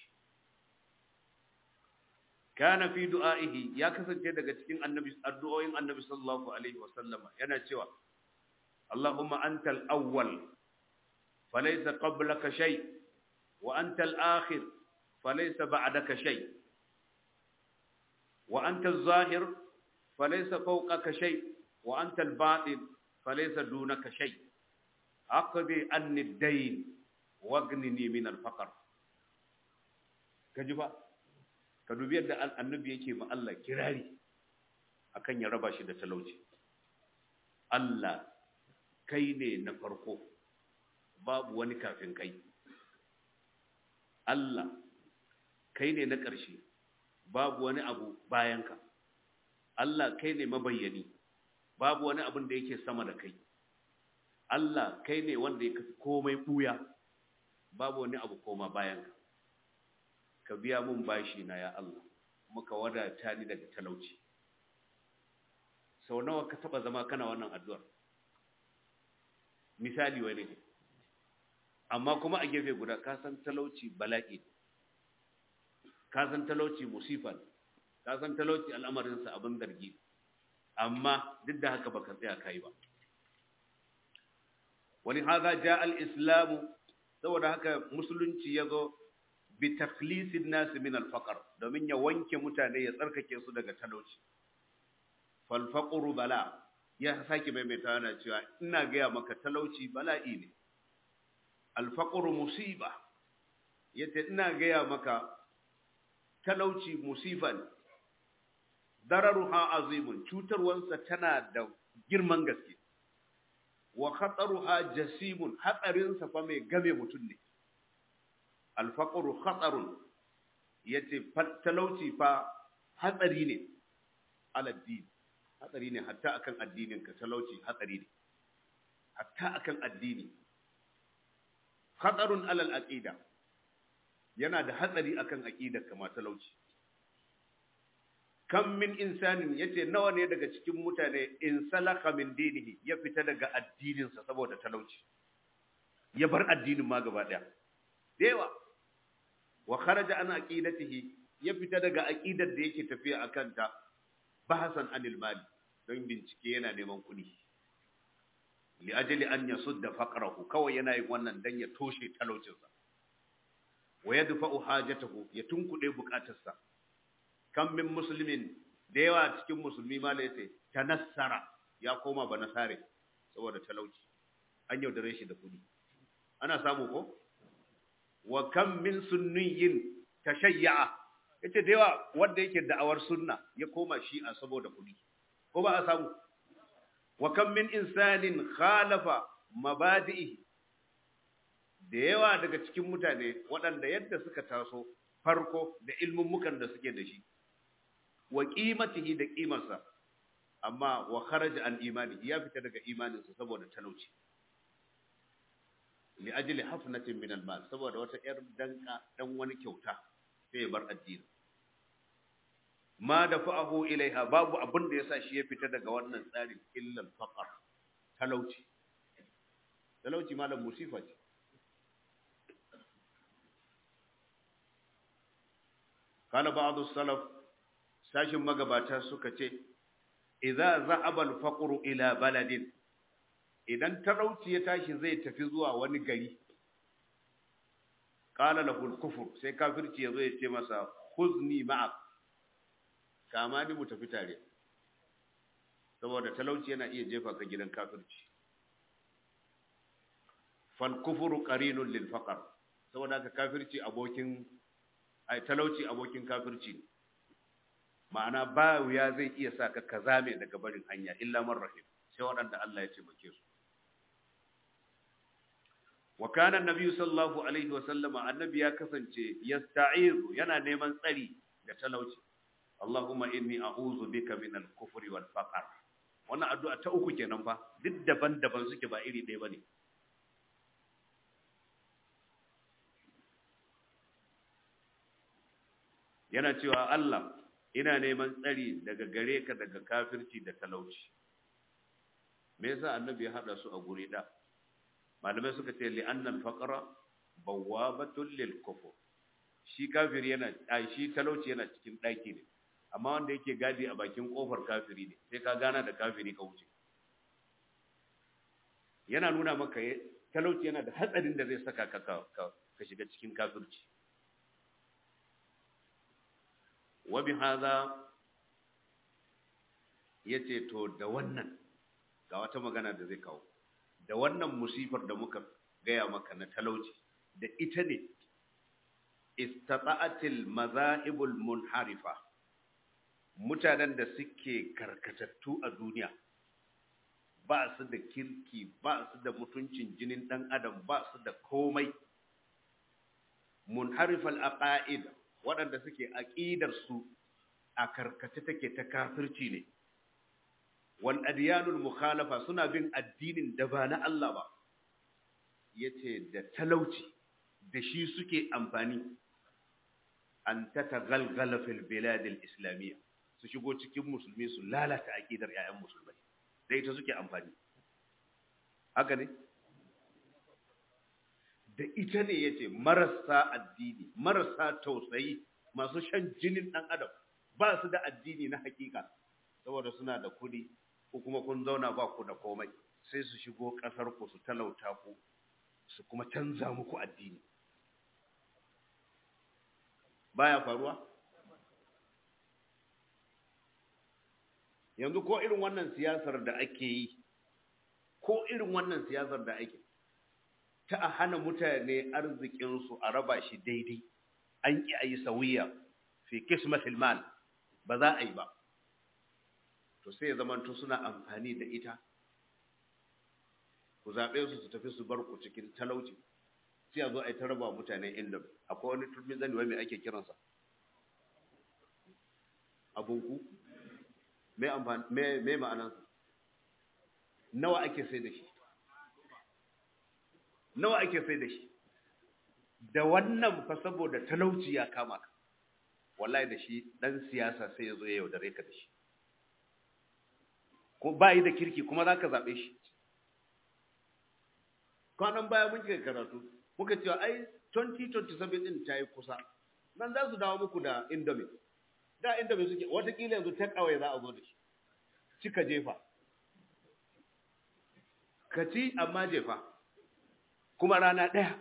kana fi du'aihi ya kasance daga cikin addu'o'in annabi sallallahu alaihi wa sallama yana cewa Allahumma antal awwal falaysa qablaka shay wa antal akhir falaysa ba'daka shay wa anta az-zahir falaysa fawqaka shay wa anta al-batin falaysa dunaka shay aqdi anni ad-dayn waghnini min al-faqr kaji ba ka dubi yadda annabi yake ma Allah kirari akan ya raba shi da talauci. Allah kai ne na farko babu wani kafin kai. Allah kai ne na ƙarshe babu wani abu bayanka. Allah kai ne mabayyani babu wani abin da yake sama da kai. Allah kai ne wanda ya kafi komai buya babu wani abu koma bayanka. Ka biya mun bashi na ya Allah muka wadata ni daga talauci. Sau nawa ka taba zama kana wannan addu'ar? Misali wani ne, amma kuma a gefe guda ka san talauci bala'i, ka san talauci musifa, ka san talauci al'amarinsa abin zargi, amma duk da haka baka tsaya kai ba. Wani haza ja al-islamu, saboda haka musulunci ya zo bi takhlisin nasi min al-faqr, domin ya wanke mutane ya tsarkake su daga talauci. Fal faqru bala, ya sake maimaita yana cewa ina gaya maka talauci bala'i ne. Al faqru musiba, yace ina gaya maka talauci musifa ne. Dararuha azimun, cutarwansa tana da girman gaske. Wa khataruha jasimun, hatsarinsa fa mai game mutum ne. Al faqru khatarun, yace talauci fa hatsari ne ala din. Hatsari ne hatta akan addinin ka, talauci hatsari ne hatta akan addini. Khatarun alal aqida, yana da hatsari akan aqidar ka ma talauci. Kam min insanin, yace nawa ne daga cikin mutane in salaka min dinihi, ya fita daga addinin sa saboda talauci, ya bar addinin ma gaba daya dewa. Wa kharaja an aqidatihi, ya fita daga aqidar da yake tafiya akan ta, bahasan anil mali, don bincike yana neman kuɗi, li ajali an yasudda faqrahu, kawai yana yin wannan dan ya toshe talaucinsa. Wa yadfa'u hajatahu, ya tunkuɗe bukatarsa. Kam min muslimin, da yawa cikin musulmi ma yace tanassara, ya koma ba nasare saboda talauci, an yaudare shi da kuɗi. Ana samu ko? Wa kam min sunniyin tashayya, yace da yawa wanda yake da'awar sunna ya koma shi'a saboda kuɗi, ko ba a samu? Wa kam min insanin khalafa mabadi'i, da yawa daga cikin mutane waɗanda yadda suka taso farko da ilmummukan da suke da shi, wa qimatihi da qimarsa, amma wa kharaja an imani, ya fita daga imaninsa saboda talauci. Li ajli hafnatin min al-mal, saboda wata yar danka dan wani kyauta sai ya bar addini. Ma dafa'ahu ilaiha, babu abin da yasa shi ya fita daga wannan tsarin illa al-faqr, talauci. Talauci malam musifa ce. Kana ba'd salaf, sashin magabata suka ce, idza za'aba al-faqru ila baladin, idan talauci ya tashi zai tafi zuwa wani gari, qala lahu al-kufr, sai kafirci yazo ya ce masa khuzni ma'ak, kama ni mu tafi tare, saboda talauci yana iya jefa ka gidan kafirci. Fal kufru qarinun lil faqr, saboda ka kafirci talauci abokin kafirci ne. Ma'ana ba wuya zai iya sa ka kazame daga barin hanya, illa man rahim, sai waɗanda Allah ya taimake su. Wa kana annabi sallallahu alaihi wa sallama, annabi ya kasance yasta'izu, yana neman tsari da talauci. Allahumma inni a'udhu bika min al-kufri wal faqr. Wannan addu'a ta uku kenan fa, duk daban-daban suke, ba iri ɗaya bane. Yana cewa Allah, ina neman tsari daga gare ka daga kafirci da talauci. Me yasa annabi ya hada su a guri da? Malamai suka ce li'anna al-faqra bawwabatun lil kufr. Shi kafiri shi talauci yana cikin daki ne, amma wanda yake gadi a bakin kofar kafiri ne, sai ka gana da kafiri ka wuce. Yana nuna maka talauci yana da hatsarin da zai saka ka shiga cikin kafirci. Wa bi hadha yace to da wannan ga wata magana da zai kawo da wannan musifar da muka gaya maka na talauci da ita ne istata'atil mazahibul munharifa mutanen da suke karkatattu a duniya ba su da kirki ba su da mutuncin jinin dan adam ba su da komai munharifal aqaid waɗanda suke aqidar su a karkace take ta kafirci ne wal adyanul mukhalafa suna bin addinin da ba na Allah ba yace da talauci da shi suke amfani an tatagalgala fil bilad al islamiyya su shigo cikin musulmi su lalata aqidar ƴaƴan musulmai da ita suke amfani haka ne da ita ne yace marasa addini marasa tausayi masu shan jinin dan adam ba su da addini na hakika saboda suna da kudi ko kuma kun zauna ba ku da komai sai su shigo kasar ku su talauta ku su kuma canza muku addini baya faruwa yanzu ko irin wannan siyasar da ake yi ta a hana mutane arzikinsu a raba shi daidai an ƙi a yi sauyiya fi kismatil mal ba za a yi ba to sai ya zamanto suna amfani da ita ku zaɓe su tafi su bar ku cikin talauci sai a zo a yi ta raba mutane inda akwai wani turmi zani wai me ake kiransa abunku me ma'anansa nawa ake sai da shi da wannan fa saboda talauci ya kama ka wallahi da shi dan siyasa sai ya zo ya yaudare ka da shi ko ba yi da kirki kuma za ka zaɓe shi kwanan baya mun kika karatu muka cewa ai 2027 din ta yi kusa nan za su dawo muku da indomie da indomie suke watakila yanzu take away za a zo da shi cika jefa ka ci amma jefa kuma rana ɗaya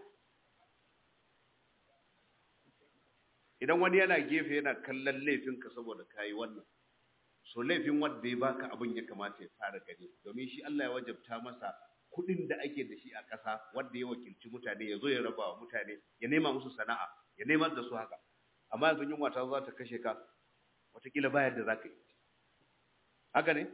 idan wani yana gefe yana kallon laifinka saboda kayi wannan so laifin wanda ya baka abin ya kamata ya fara gani domin shi Allah ya wajabta masa kuɗin da ake da shi a ƙasa wanda ya wakilci mutane ya zo ya raba wa mutane ya nema musu sana'a ya nemar da su haka amma yanzu yunwa ta za ta kashe ka wataƙila ba yadda za ka yi haka ne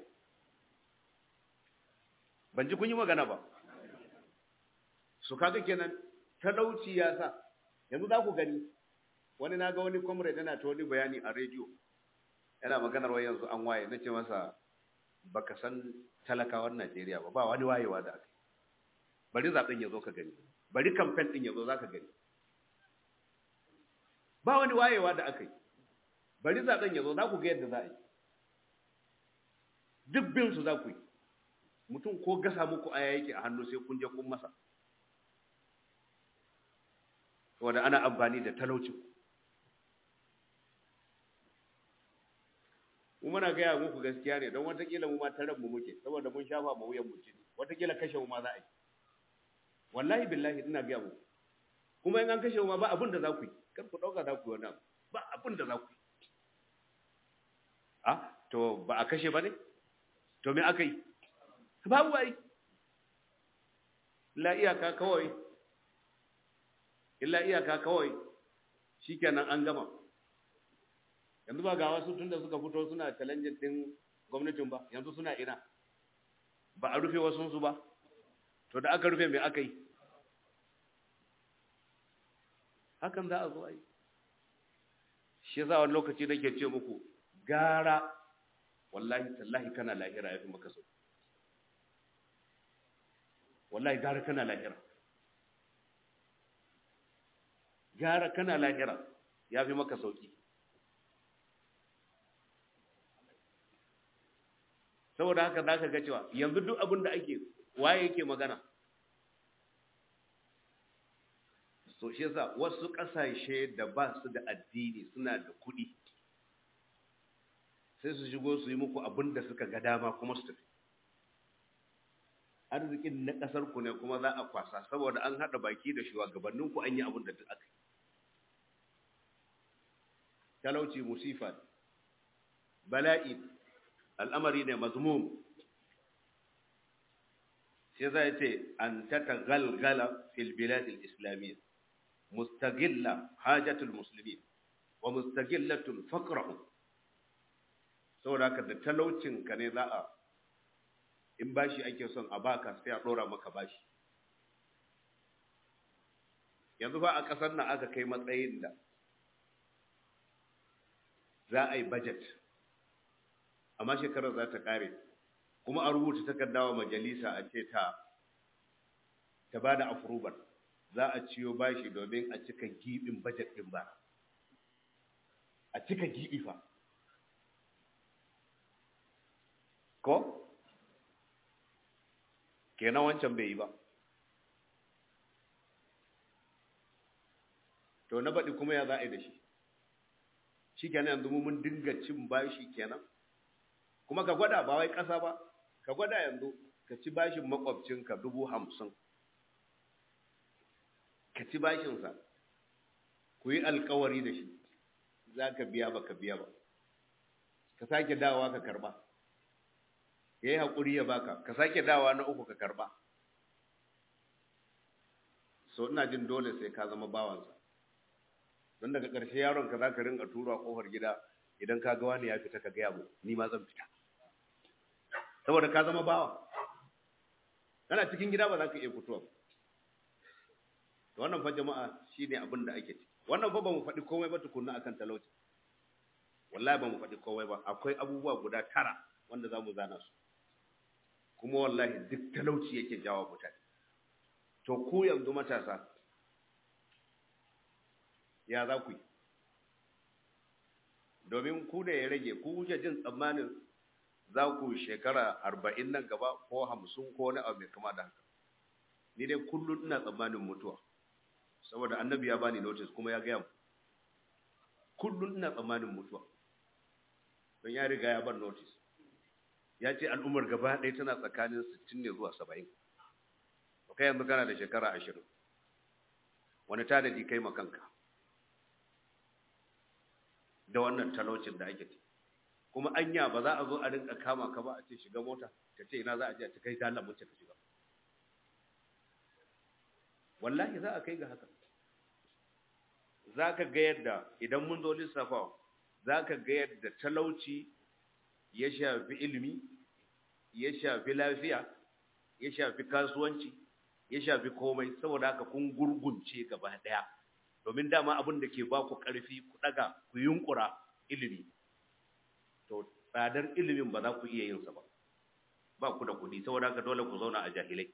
ban ji kun yi magana ba su kaga kenan talauci ya sa yanzu za ku gani wani na ga wani comrade yana ta wani bayani a rediyo yana maganar wai yanzu an waye nace masa baka san talakawan Najeriya ba wani wayewa da aka bari zaben ya zo ka gani bari campaign din ya zo zaka gani ba wani wayewa da aka yi bari zaben ya zo za ku ga yadda za a yi duk bin su za ku yi mutum ko gasa muku aya yake a hannu sai kun je kun masa saboda ana amfani da talauci mu muna gaya muku gaskiya ne don watakila mu ma tarar mu muke saboda mun shafa mu wuyan mutum watakila kashe mu ma za a yi wallahi billahi ina gaya muku kuma in an kashe mu ma ba abin da za ku yi kar ku dauka za ku yi wannan ba abin da za ku yi to ba a kashe ba ne to me aka yi babu ai illa iyaka kawai shikenan an gama yanzu ba ga wasu tunda suka fito suna challenge din gwamnatin ba yanzu suna ina ba a rufe wasu su ba to da aka rufe me aka yi hakan za a zo ai shi yasa wani lokaci nake ce muku gara wallahi tallahi kana lahira yafi maka so wallahi gara kana lahira yafi maka sauki saboda haka zaka ga cewa yanzu duk abin da ake waye yake magana so shi yasa wasu kasashe da ba su da addini suna da kuɗi sai su shigo su yi muku abin da suka ga dama kuma su tafi arzikin na ƙasar ku ne kuma za a kwasa saboda an haɗa baki da shugabannin ku an yi abin da duk aka yi talauci musifa bala'i al'amari ne mazmum. sai zai ce an tatagalgala fil bilad al-islamiyya mustaqilla hajatul muslimin wa mustaqillatul faqrahum. saboda haka da talaucin ka ne za a in bashi ake son a baka sai a dora maka bashi. yanzu ba a kasar nan aka kai matsayin da za a yi budget amma shekarar za ta kare kuma a rubuta takardawa majalisa a ce ta ba da approval za a ciyo bashi domin a cika gibin budget din ba a cika gibi fa ko kenan wancan bai yi ba to na baɗi kuma ya za a yi da shi shi kenan yanzu mun dinga cin bashi kenan kuma ka gwada ba wai ƙasa ba ka gwada yanzu ka ci bashin makwabcinka 50,000 ka ci bashinsa ku yi alkawari da shi za ka biya ba ka biya ba ka sake dawa ka karba ya yi haƙuri ya baka ka sake dawa na uku ka karba so ina jin dole sai ka zama bawansa don daga ƙarshe yaronka za ka ringa tura ƙofar gida idan ka ga wani ya fita ka gaya mu ni ma zan fita saboda ka zama bawa kana cikin gida ba za ka iya fitowa to wannan fa jama'a shine abin da ake ci wannan fa ba mu faɗi komai ba tukunna akan talauci wallahi ba mu faɗi komai ba akwai abubuwa guda 9 wanda za mu zana su kuma wallahi duk talauci yake jawo mutane to ku yanzu matasa ya za ku yi domin ku da ya rage ku wuce jin tsammanin za ku shekara 40 nan gaba ko 50 ko wani abu mai kama da haka ni dai kullum ina tsammanin mutuwa saboda annabi ya bani notice kuma ya gaya mu kullum ina tsammanin mutuwa don ya riga ya ban notice ya ce al'ummar gaba ɗaya tana tsakanin 60 ne zuwa 70 kai yanzu kana da shekara 20 wani tanadi kai makanka da wannan talaucin da ake ci kuma anya ba za a zo a rinka kama ka ba a ce shiga mota ka ce ina za a je a ci kai dalan mace ka shiga wallahi za a kai ga haka za ka ga yadda idan mun zo lissafawa za ka ga yadda talauci ya shafi ilimi ya shafi lafiya ya shafi kasuwanci ya shafi komai saboda haka kun gurgunce gaba daya domin dama abin da ke ba ku ƙarfi ku daga ku yunkura ilimi to tsadar ilimin ba za ku iya yin sa ba ba ku da kuɗi saboda haka dole ku zauna a jahilai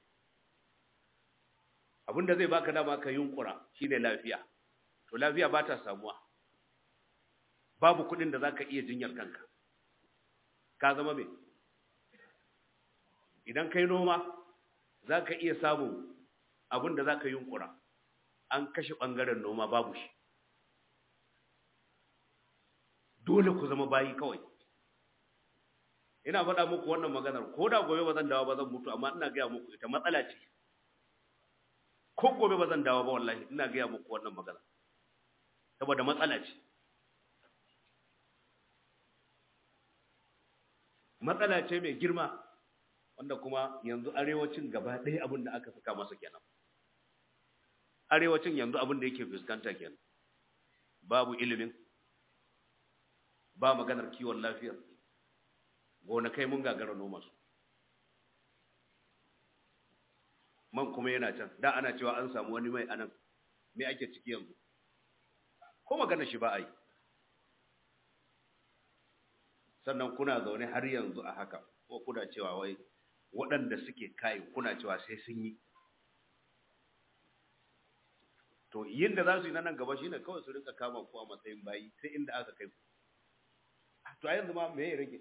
abin da zai baka dama ka yunkura shine lafiya to lafiya ba ta samuwa babu kuɗin da zaka iya jinyar kanka ka zama me idan kai noma zaka iya samu abin da zaka yunkura an kashe bangaren noma babu shi dole ku zama bayi kawai ina faɗa muku wannan maganar ko da gobe ba zan dawo ba zan mutu amma ina gaya muku ita matsala ce ko gobe ba zan dawo ba wallahi ina gaya muku wannan magana saboda matsala ce matsala ce mai girma wanda kuma yanzu arewacin gaba ɗaya abin da aka saka masa kenan arewacin yanzu abin da yake fuskanta kenan babu ilimin ba maganar kiwon lafiya gonakai mun gagara noma su man kuma yana can da ana cewa an samu wani mai anan me ake ciki yanzu ko magana shi ba a yi sannan kuna zaune har yanzu a haka ko kuna cewa wai waɗanda suke kai kuna cewa sai sun yi to yin da za su yi nan gaba shine kawai su rinka kama ku a matsayin bayi sai inda aka kai ku to a yanzu ma me ya rage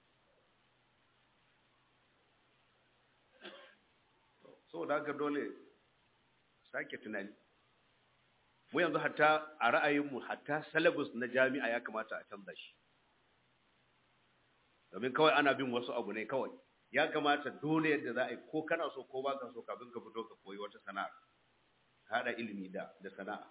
saboda haka dole sake tunani mu yanzu hatta a ra'ayinmu hatta syllabus na jami'a ya kamata a canza shi domin kawai ana bin wasu abu ne kawai ya kamata dole yadda za a yi ko kana so ko baka so kafin ka fito ka koyi wata sana'a haɗa ilimi da sana'a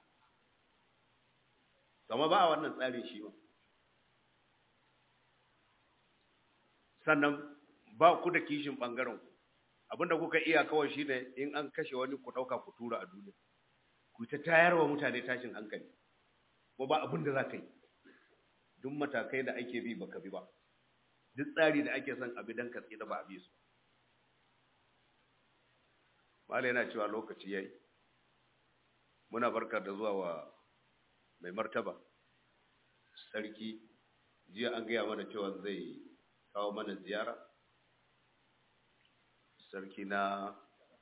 kama ba a wannan tsarin shi ba sannan ba ku da kishin ɓangaren ku abinda kuka iya kawai shi ne in an kashe wani ku ɗauka ku tura a duniya ku ta tayar wa mutane tashin hankali ko ba abin da za ka yi duk matakai da ake bi baka bi ba duk tsari da ake son abi don katsi da ba a bi su mala yana cewa lokaci yayi muna barka da zuwa wa mai martaba sarki jiya an gaya mana cewa zai kawo mana ziyara sarki na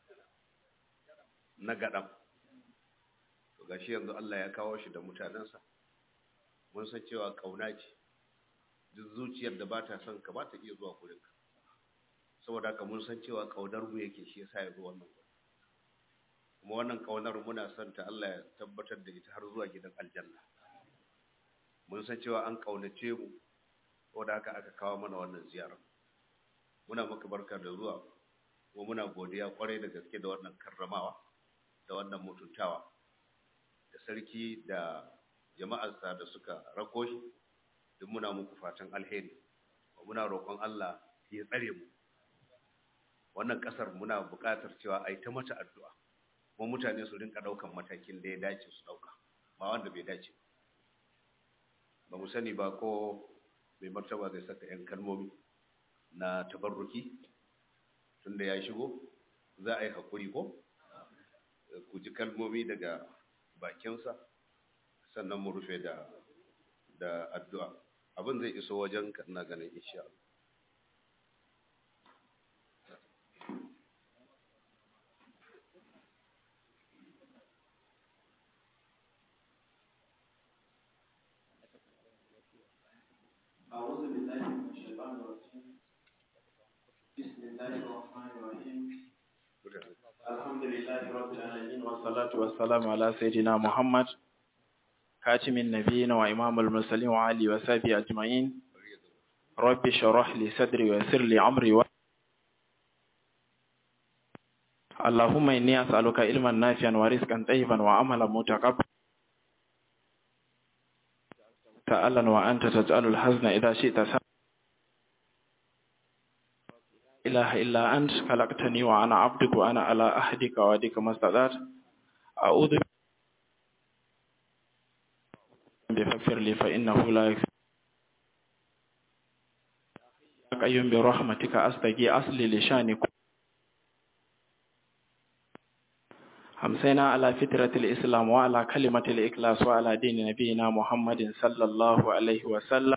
gadam to gashi yanzu Allah ya kawo shi da mutanensa mun san cewa kauna ce duk zuciyar da ba ta son ka ba ta iya zuwa gurinka saboda haka mun san cewa kaunar mu yake shi yasa ya zo wannan kuma wannan kaunar muna son ta Allah ya tabbatar da ita har zuwa gidan aljanna mun san cewa an kaunace mu saboda haka aka kawo mana wannan ziyara muna maka barka da zuwa kuma muna godiya kwarai da gaske da wannan karramawa da wannan mutuntawa da sarki da jama'arsa da suka rako shi duk muna muku fatan alheri muna roƙon Allah ya tsare mu wannan ƙasar muna buƙatar cewa a yi ta mata addu'a kuma mutane su rinka ɗaukan matakin da ya dace su ɗauka ba wanda bai dace ba mu sani ba ko mai martaba zai saka 'yan kalmomi na tabarruki tunda ya shigo za a yi haƙuri ko ku ji kalmomi daga bakinsa sannan mu rufe da addu'a abin zai iso wajen ka ina ganin insha Allah أعوذ بالله من الشيطان الرجيم بسم الله الرحمن الرحيم الحمد لله رب العالمين والصلاة والسلام على سيدنا محمد خاتم النبيين وإمام المرسلين وعلي وصحبه أجمعين رب اشرح لي صدري ويسر لي أمري اللهم إني أسألك علما نافعا ورزقا طيبا وعملا متقبلا تعالى وأنت تجعل الحزن إذا شئت إله إلا أنت خلقتني وأنا عبدك وأنا على أحدك وعدك ما استطعت أعوذ بك فاغفر لي فإنه لا يغفر قيوم برحمتك أستغي أصلي لشانك همسينا على فطرة الإسلام وعلى كلمة الإخلاص وعلى دين نبينا محمد صلى الله عليه وسلم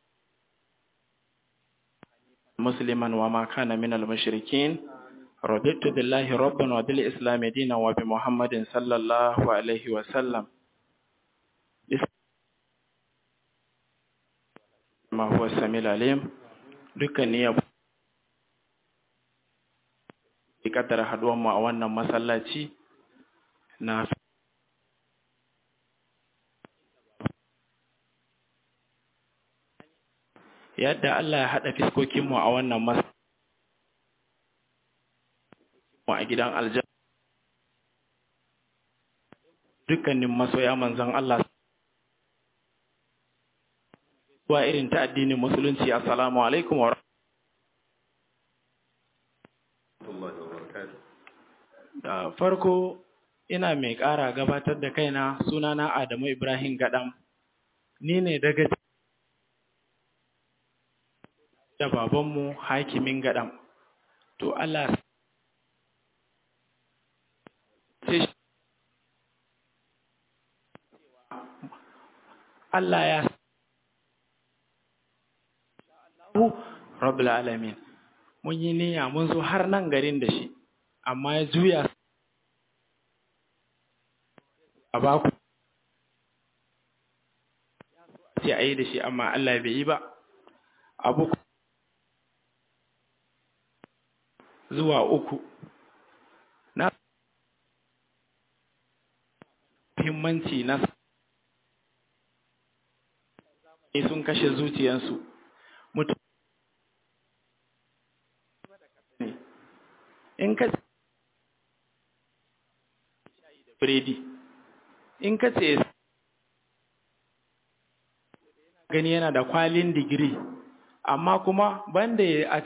مسلما وما كان من المشركين رضيت بالله ربا وبالإسلام دينا وبمحمد صلى الله عليه وسلم ما هو السميع العليم dukkan ya kaddara haduwar mu a wannan masallaci na yadda Allah ya haɗa fiskokinmu a wannan masallaci a gidan aljanna dukkanin masoya manzon Allah wa irin ta addinin musulunci assalamu alaikum wa rahmatullahi wa barakatuh da farko ina mai ƙara gabatar da kaina sunana Adamu Ibrahim Gadam ni ne daga da babanmu hakimin Gadam to Allah ya Rabbul Alamin mun yi niyya mun zo har nan garin da shi amma ya juya a baku sai a yi da shi amma Allah bai yi ba abu zuwa uku na muhimmanci na sun kashe zuciyansu mutum in ka biredi in ka ce gani yana da kwalin digiri amma kuma banda ya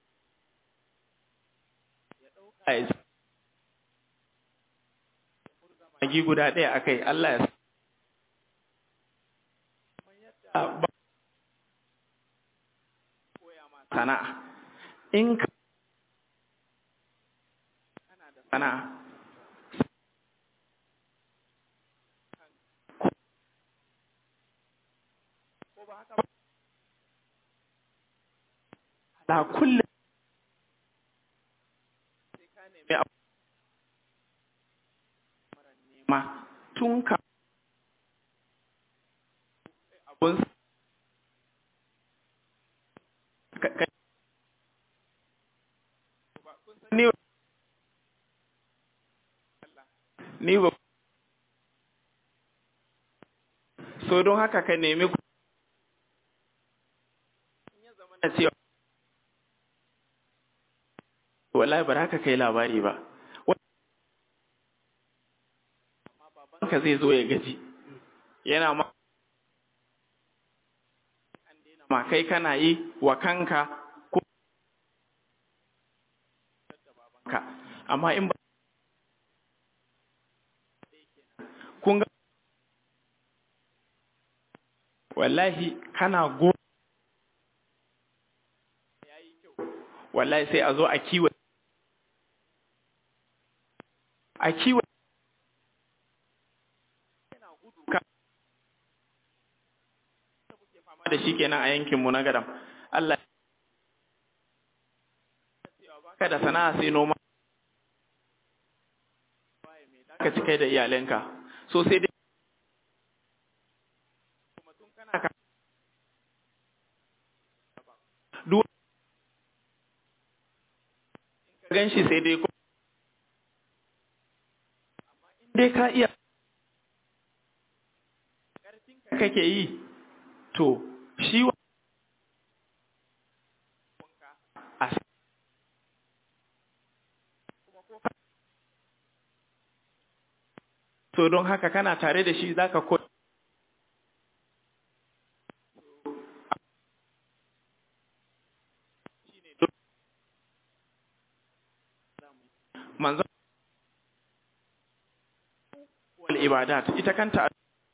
magi guda ɗaya a kai Allah ya ba sana'a in ka sana'a la kulli ma tun ka abun ni ba so don haka ka nemi na cewa wallahi ba haka kai labari ba ka zai zo ya gaji yana ma kai kana yi wa kanka ko ka amma in ba kun ga wallahi kana go wallahi sai a zo a kiwa da shi kenan a yankinmu na gadam Allah ka da sana'a sai noma ka ci kai da iyalanka so sai dai duk gan shi sai dai ko dai ka iya kake yi to shi to don haka kana tare da shi zaka ko manzo wal ibadat ita kanta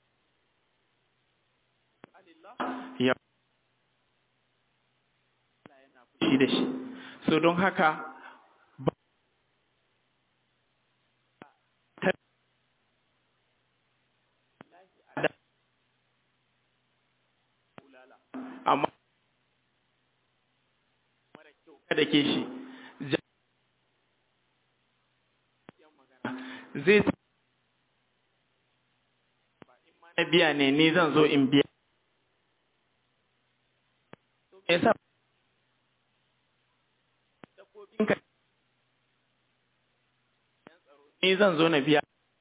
ya shi da shi so don haka amma kada ke shi zai na biya ne ni zan zo in biya yasa ni zan zo na biya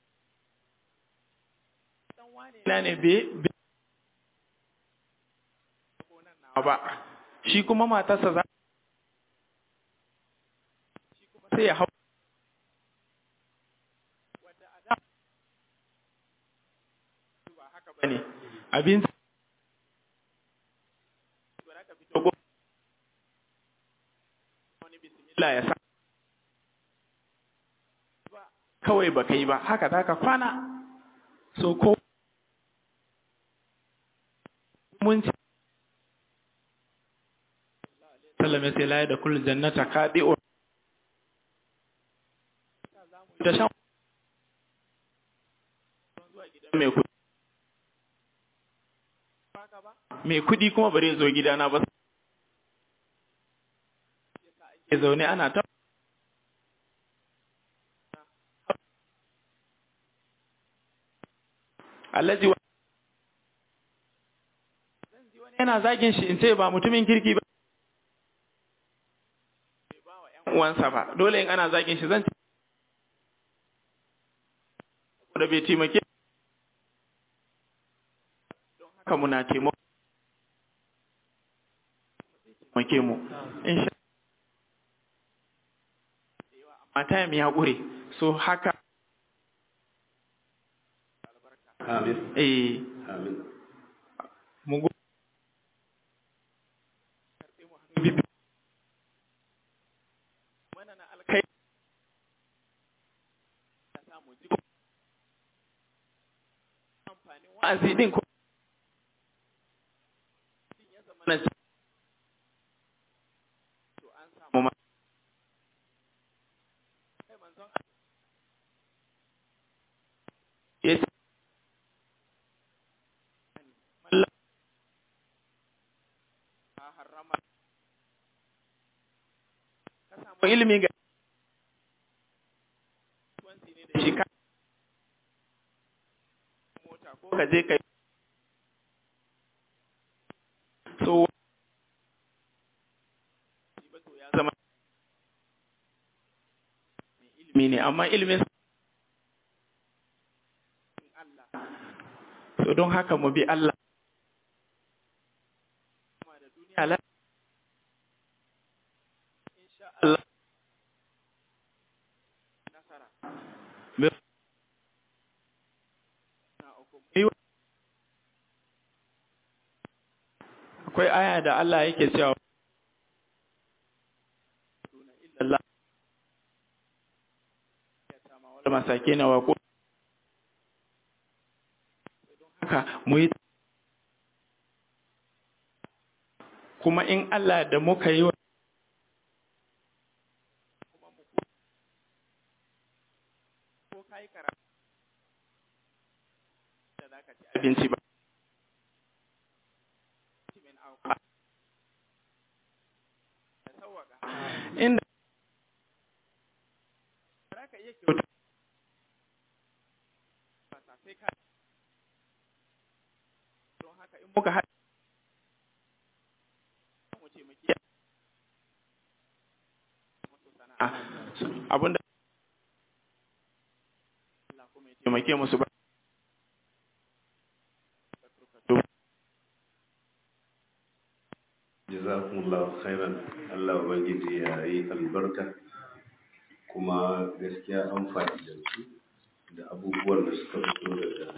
na ne ba shi kuma matarsa za sai ya hau bane abin bismillah ya sa kawai baka yi ba haka zaka kwana so ko mun sallame sai la da kullu jannata qadi'un da shan mai kudi kuma bare zo gidana ba ke zaune ana ta Alhaji yana zagin shi in ce ba mutumin kirki ba uwansa ba dole in ana zagin shi zan da bai taimake don haka muna taimake mu insha Allah time ya ƙure so haka amin mu wannan to an samu ma kai manzon yace Allah harrama ka samu ilimi ga wansi ne da shi ka mota ko ka je kai so ya zama ilimi ne amma ilimin Allah so don haka mu bi Allah kuma da duniya la insha Allah nasara akwai aya da Allah yake cewa Allah wal masakin wa qul haka mu yi kuma in Allah da muka yi kuma mu ko kai karatu da zaka ci abinci ba inda ka iya kyauta sai ka don haka in muka haɗa mu ce maki sana'a abinda Allah kuma ya taimake musu ba jazakumullahu khairan. Allah ubangiji ya yi albarka kuma gaskiya an fa'idantu da abubuwan da suka fito daga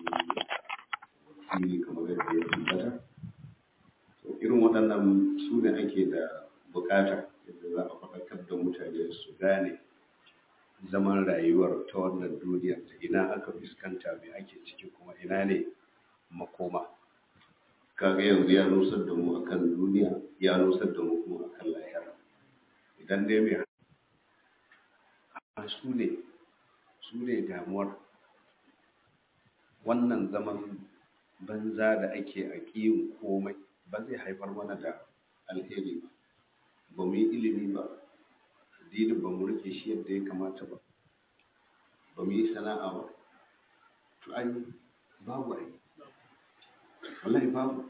fili kamar yadda ya tabbata. Irin waɗannan su ne ake da bukata yadda za a faɗakar da mutane su gane zaman rayuwar ta wannan duniya ta ina aka fuskanta mai ake ciki kuma ina ne makoma. Kaga yanzu ya nusar da mu akan duniya, ya nusar da mu kuma akan lahira. Idan dai mai su ne damuwar wannan zaman banza da ake a ƙiyin komai ba zai haifar mana da alheri ba. Ba mu yi ilimi ba, addinin ba mu rike shi yadda ya kamata ba, ba mu yi sana'a ba, to ai babu ai. Wallahi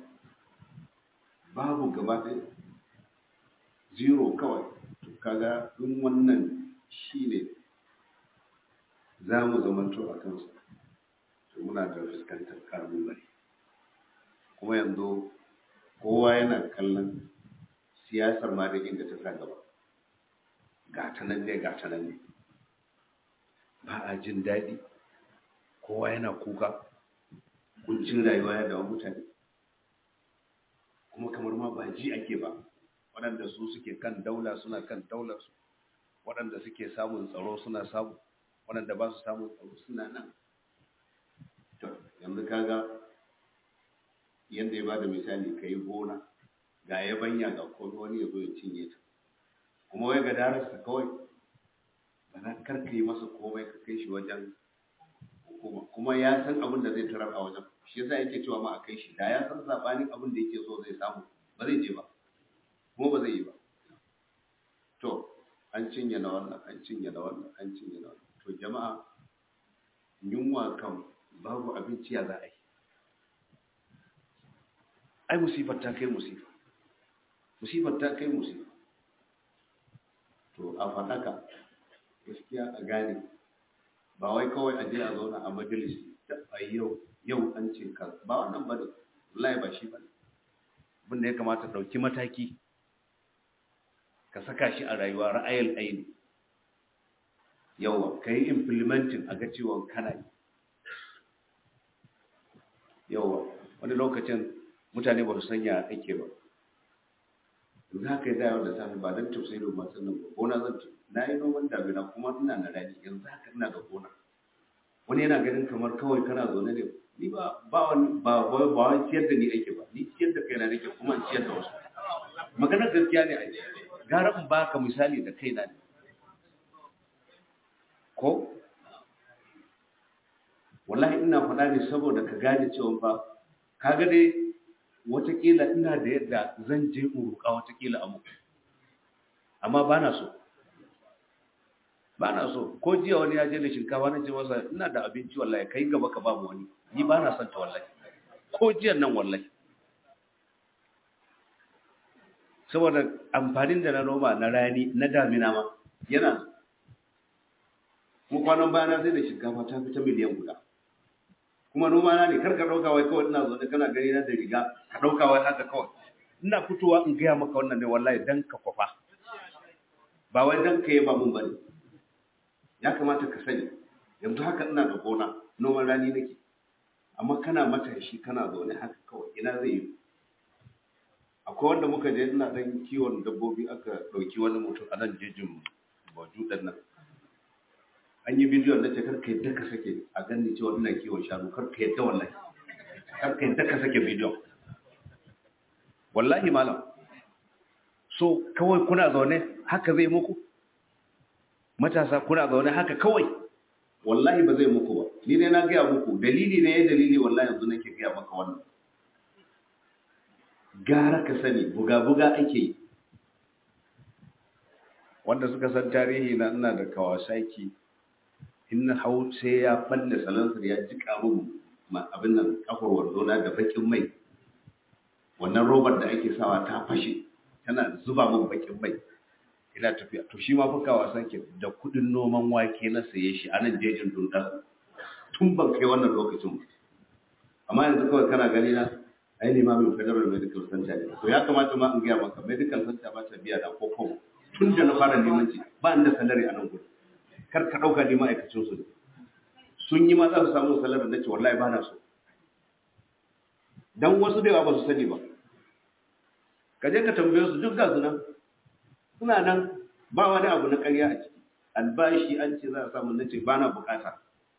babu gaba ɗaya, zero kawai. To kaga in wannan shi ne za mu zamanto a kansa, to muna da fuskantar kalubale. Kuma yanzu kowa yana kallon siyasar ma da inda ta sa gaba, gata nan ne ba a jin daɗi, kowa yana kuka, kuncin rayuwa ya dawo mutane, kuma kamar ma ba ji ake ba. Waɗanda su suke kan daula suna kan daularsu, waɗanda suke samun tsaro suna samu, waɗanda ba su samun tsaro suna nan. To yanzu kaga yadda ya bada misali, ka yi gona ga yabanya ga komai, wani ya zo ya cinye ta, kuma wai ga darasa kawai ba za ka yi masa komai ka kai shi wajen hukuma, kuma ya san abin da zai tarar a wajen. Shi yasa yake cewa ma a kai shi, da ya san sabanin abin da yake so zai samu ba zai je ba, kuma ba zai yi ba. To an cinye na wannan, an cinye na wannan, an cinye na wannan. To jama'a, yunwa kan babu abinci ya za a yi. Ai musifar ta kai musifa, musifar ta kai musifa. To a faɗaka gaskiya a gane, ba wai kawai a je a zauna a majalisi a yau an ce ka ba wannan ba, wallahi ba shi ba. Abin da ya kamata ɗauki mataki ka saka shi a rayuwa, ra'ayil aini. Yawa ka yi implementing a ga cewa kana yi. Yawa wani lokacin mutane ba su sanya ake ba. Yanzu haka ya dawo da safe ba don tausayin masu nan ba, gona zan ci. Na yi noman damina kuma ina na rani, yanzu haka ina da gona. Wani yana ganin kamar kawai kana zaune ne. Ni ba wani ciyar da ni ake ba, ni ciyar da kai kaina nake kuma in ciyar da wasu maganar gaskiya ne ai gara in baka misali da kaina ne ko wallahi ina faɗa ne saboda ka gane cewa ba kaga dai watakila ina da yadda zan je in roƙa watakila a muku amma ba na so ko jiya wani ya je da shinkafa na ce masa ina da abinci wallahi kai gaba ka babu wani ni ba na son ta wallahi ko jiyan nan wallahi saboda amfanin da na noma na rani na damina ma yana mu kwanan bayana sai da shinkafa ta fita miliyan guda kuma noma na ne kar ka dauka wai kawai ina zo da kana gani na da riga ka dauka wai haka kawai ina fitowa in gaya maka wannan ne wallahi dan ka kwafa ba wai dan ka yi ba mun bane ya kamata ka sani yanzu haka ina da gona noman rani nake amma kana matashi kana zaune haka kawai ina zai yi akwai wanda muka je ina dan kiwon dabbobi aka dauki wani mutum a nan jejin bajudan nan an yi bidiyon na ce karka yadda ka sake a ganni cewa ina kiwon shanu karka yadda wallahi karka yadda ka sake bidiyon wallahi malam so kawai kuna zaune haka zai muku matasa kuna zaune haka kawai wallahi ba zai muku ba ni dai na gaya muku dalili ne ya dalili wallahi yanzu nake gaya maka wannan gara ka sani buga-buga ake yi wanda suka san tarihi na ina da Kawasaki in na hau sai ya balle salansar ya jika mun abin nan kafar wando na da bakin mai wannan robar da ake sawa ta fashe tana zuba mun bakin mai ina tafiya to shi ma fa Kawasaki da kudin noman wake na saye shi a nan jejin dunda tun ban kai wannan lokacin amma yanzu kawai kana gani na ai limamin Federal Medical Center ne to ya kamata ma in ga maka medical center ba ta biya da ko tun da na fara limanci ba inda salari a nan gudu kar ka dauka ni ma'aikacin su ne sun yi ma za su samu salari da ce wallahi ba na so dan wasu da yawa ba su sani ba ka je ka tambaye su duk ga su nan suna nan ba wani abu na ƙarya a ciki albashi an ce za a samu nace ba na bukata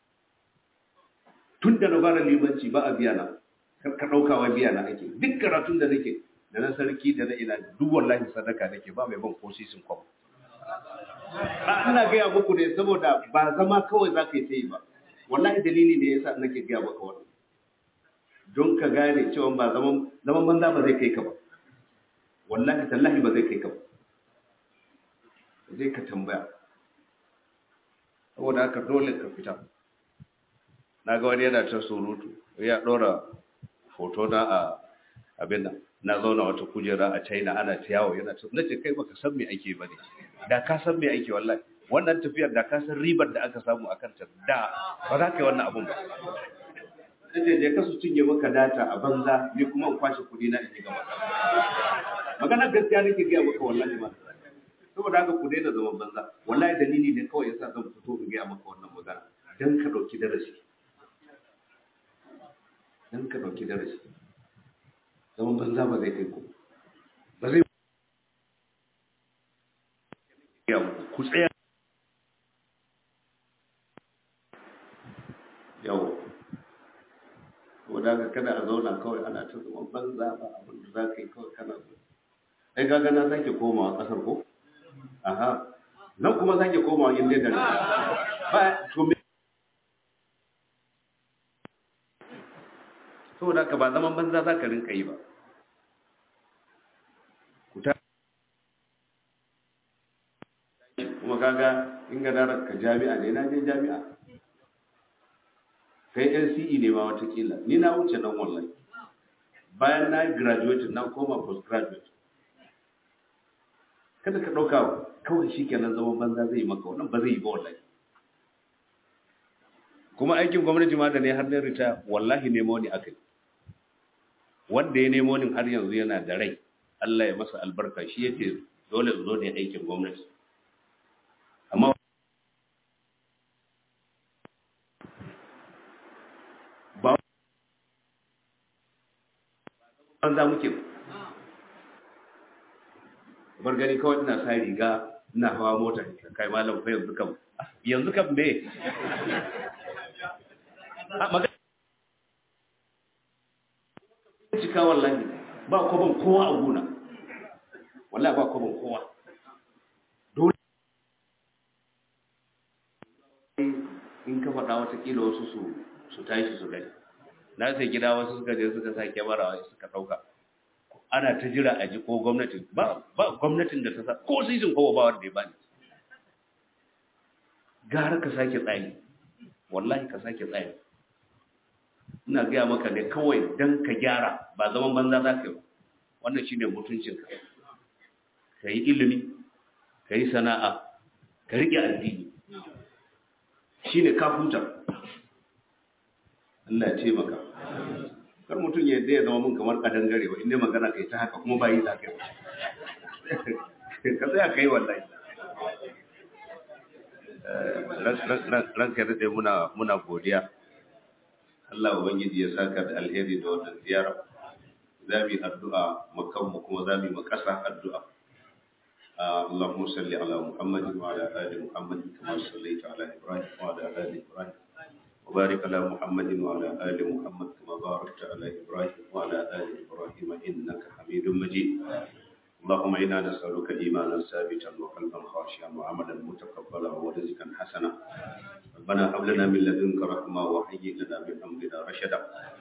tun da na fara limanci ba a biya na kar ka dauka wa biya na ake duk karatun da nake da na sarki da na ina duk wallahi sadaka nake ba mai ban ko sisin kwam ba ina gaya muku ne saboda ba zama kawai za ka yi ta yi ba wallahi dalili ne yasa nake gaya maka wannan don ka gane cewa ba zaman banza ba zai kai ka ba wallahi tallahi ba zai kai ka ba zai ka tambaya saboda haka dole ka fita na ga wani yana ta surutu ya ɗora hoto na a abin nan na zauna wata kujera a China ana ta yawo yana ta nace kai baka san me ake bane da ka san me ake wallahi wannan tafiyar da ka san ribar da aka samu akan ta da ba za ka yi wannan abun ba nace je ka su cinye maka data a banza ni kuma in kwashe kudi na in yi gaba magana gaskiya nake ga maka wallahi ma saboda haka ku daina zaman banza wallahi dalili ne kawai yasa zan fito in ga maka wannan magana dan ka dauki darasi zaman banza ba zai kai ku ba zai ku tsaya yau wadda kada a zauna kawai ana ta zaman banza ba abin da za ka yi kawai kana zo ai gaga na sake komawa kasar ko aha nan kuma sake komawa inda da ba to me saboda ka ba zaman banza za ka rinka yi ba kuma kaga in ga darar ka jami'a ne na je jami'a kai NCE ne ma watakila ni na wuce nan wallahi bayan na graduate na koma postgraduate kada ka ɗauka kawai shi kenan zaman banza zai yi maka wannan ba zai yi ba wallahi kuma aikin gwamnati ma da ne har da rita wallahi nemo ni akai wanda ya nemo ni har yanzu yana da rai Allah ya masa albarka shi yace dole zo ne aikin gwamnati amma ba banza muke bar gani kawai ina sa riga ina hawa mota kai malam fa yanzu kam me cika wallahi ba kwaban kowa a gona wallahi ba kwaban kowa dole in ka faɗa watakila wasu su tashi su gani na sai gida wasu suka je suka sa kyamara suka ɗauka ana ta jira a ji ko gwamnatin ba gwamnatin da ta sa ko sisin kowa ba wanda ya bani gara ka sake tsari wallahi ka sake tsari ina gaya maka ne kawai don ka gyara ba zaman banza za ka yi wannan shi ne mutuncinka ka yi ilimi ka yi sana'a ka riƙe addini shi ne ka huta Allah ya ce maka kar mutum ya zama mun kamar kadangare ba inda magana kai ta haka kuma bayi za ka yi ka tsaya ka yi wallahi ranka ya daɗe muna godiya Allah Ubangiji ya saka da alheri da wannan ziyara za mu yi addu'a makanmu kuma za mu yi makasa addu'a Allahumma salli ala Muhammadin wa ala ali Muhammadin kama sallaita ala Ibrahim wa ala ali Ibrahim wa barik ala Muhammadin wa ala ali Muhammad kama barakta ala Ibrahim wa ala ali Ibrahim innaka Hamidum Majid اللهم إنا نسألك إيمانا ثابتا وقلبا خاشعا وعملا متقبلا ورزقا حسنا ربنا هب لنا من لدنك رحمة وهيئ لنا من أمرنا رشدا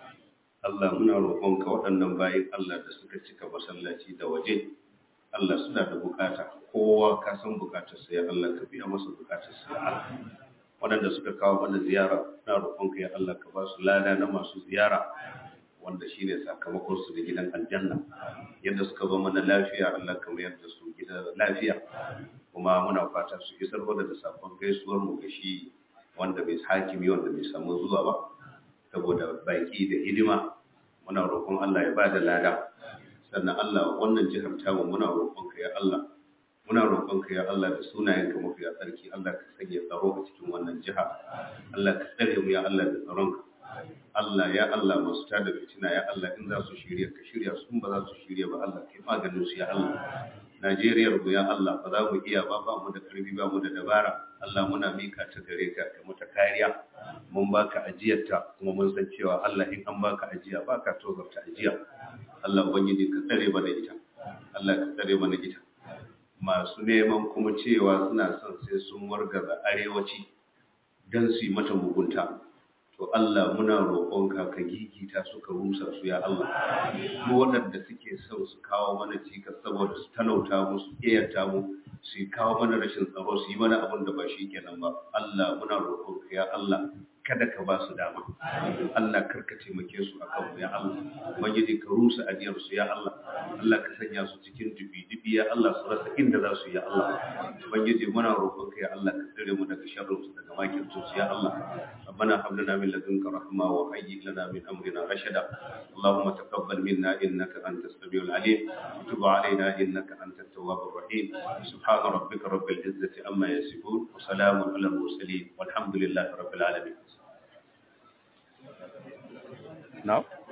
Allah muna roƙonka waɗannan bayan Allah da suka cika masallaci da waje Allah suna da bukata kowa ka san bukatarsa ya Allah ka biya masa bukatarsa ya Allah waɗanda suka kawo mana ziyara na roƙonka ya Allah ka ba su lada na masu ziyara wanda shi ne sakamakonsu da gidan aljanna yadda suka zo mana lafiya Allah ka mayar da su gidan lafiya kuma muna fata su isar wanda da sakon gaisuwar mu ga shi wanda bai hakimi wanda bai samu zuwa ba saboda baki da hidima muna roƙon Allah ya ba da lada sannan Allah wannan jihar tamu muna roƙon ka ya Allah muna roƙon ka ya Allah da sunayenka mafiya tsarki Allah ka sanya tsaro a cikin wannan jiha Allah ka tsare mu ya Allah da tsaronka Allah ya Allah masu tada fitina ya Allah in za su shirya ka shirya su ba za su shirya ba Allah kai maganin su ya Allah Najeriya mu ya Allah ba za mu iya ba mu da karfi ba mu da dabara Allah muna mika ta gare ka ka mata kariya mun baka ajiyarta kuma mun san cewa Allah in an baka ajiya baka tozarta ajiya Allah ubangiji ka tsare mana ita Allah ka tsare mana ita masu neman kuma cewa suna son sai sun wargaza arewaci dan su yi mata mugunta to Allah muna roƙonka ka gigita su ka rusa su ya Allah mu waɗanda suke son su kawo mana cikas saboda su talauta mu su ƙiyata mu su kawo mana rashin tsaro su yi mana abin da ba shi kenan ba Allah muna roƙonka ya Allah kada ka ba su dama Allah karka taimake su akan mu ya Allah ubangiji ka rusa aniyar su ya Allah Allah ka sanya su cikin dubi ya Allah su rasa inda za su ya Allah ubangiji muna roƙonka ya Allah ka tsare mu daga sharrin su daga makin su ya Allah ربنا هب لنا من لدنك رحمة وهيئ لنا من أمرنا رشدا اللهم تقبل منا إنك أنت السميع العليم وتب علينا إنك أنت التواب الرحيم سبحان ربك رب العزة عما يصفون وسلام على المرسلين والحمد لله رب العالمين. Now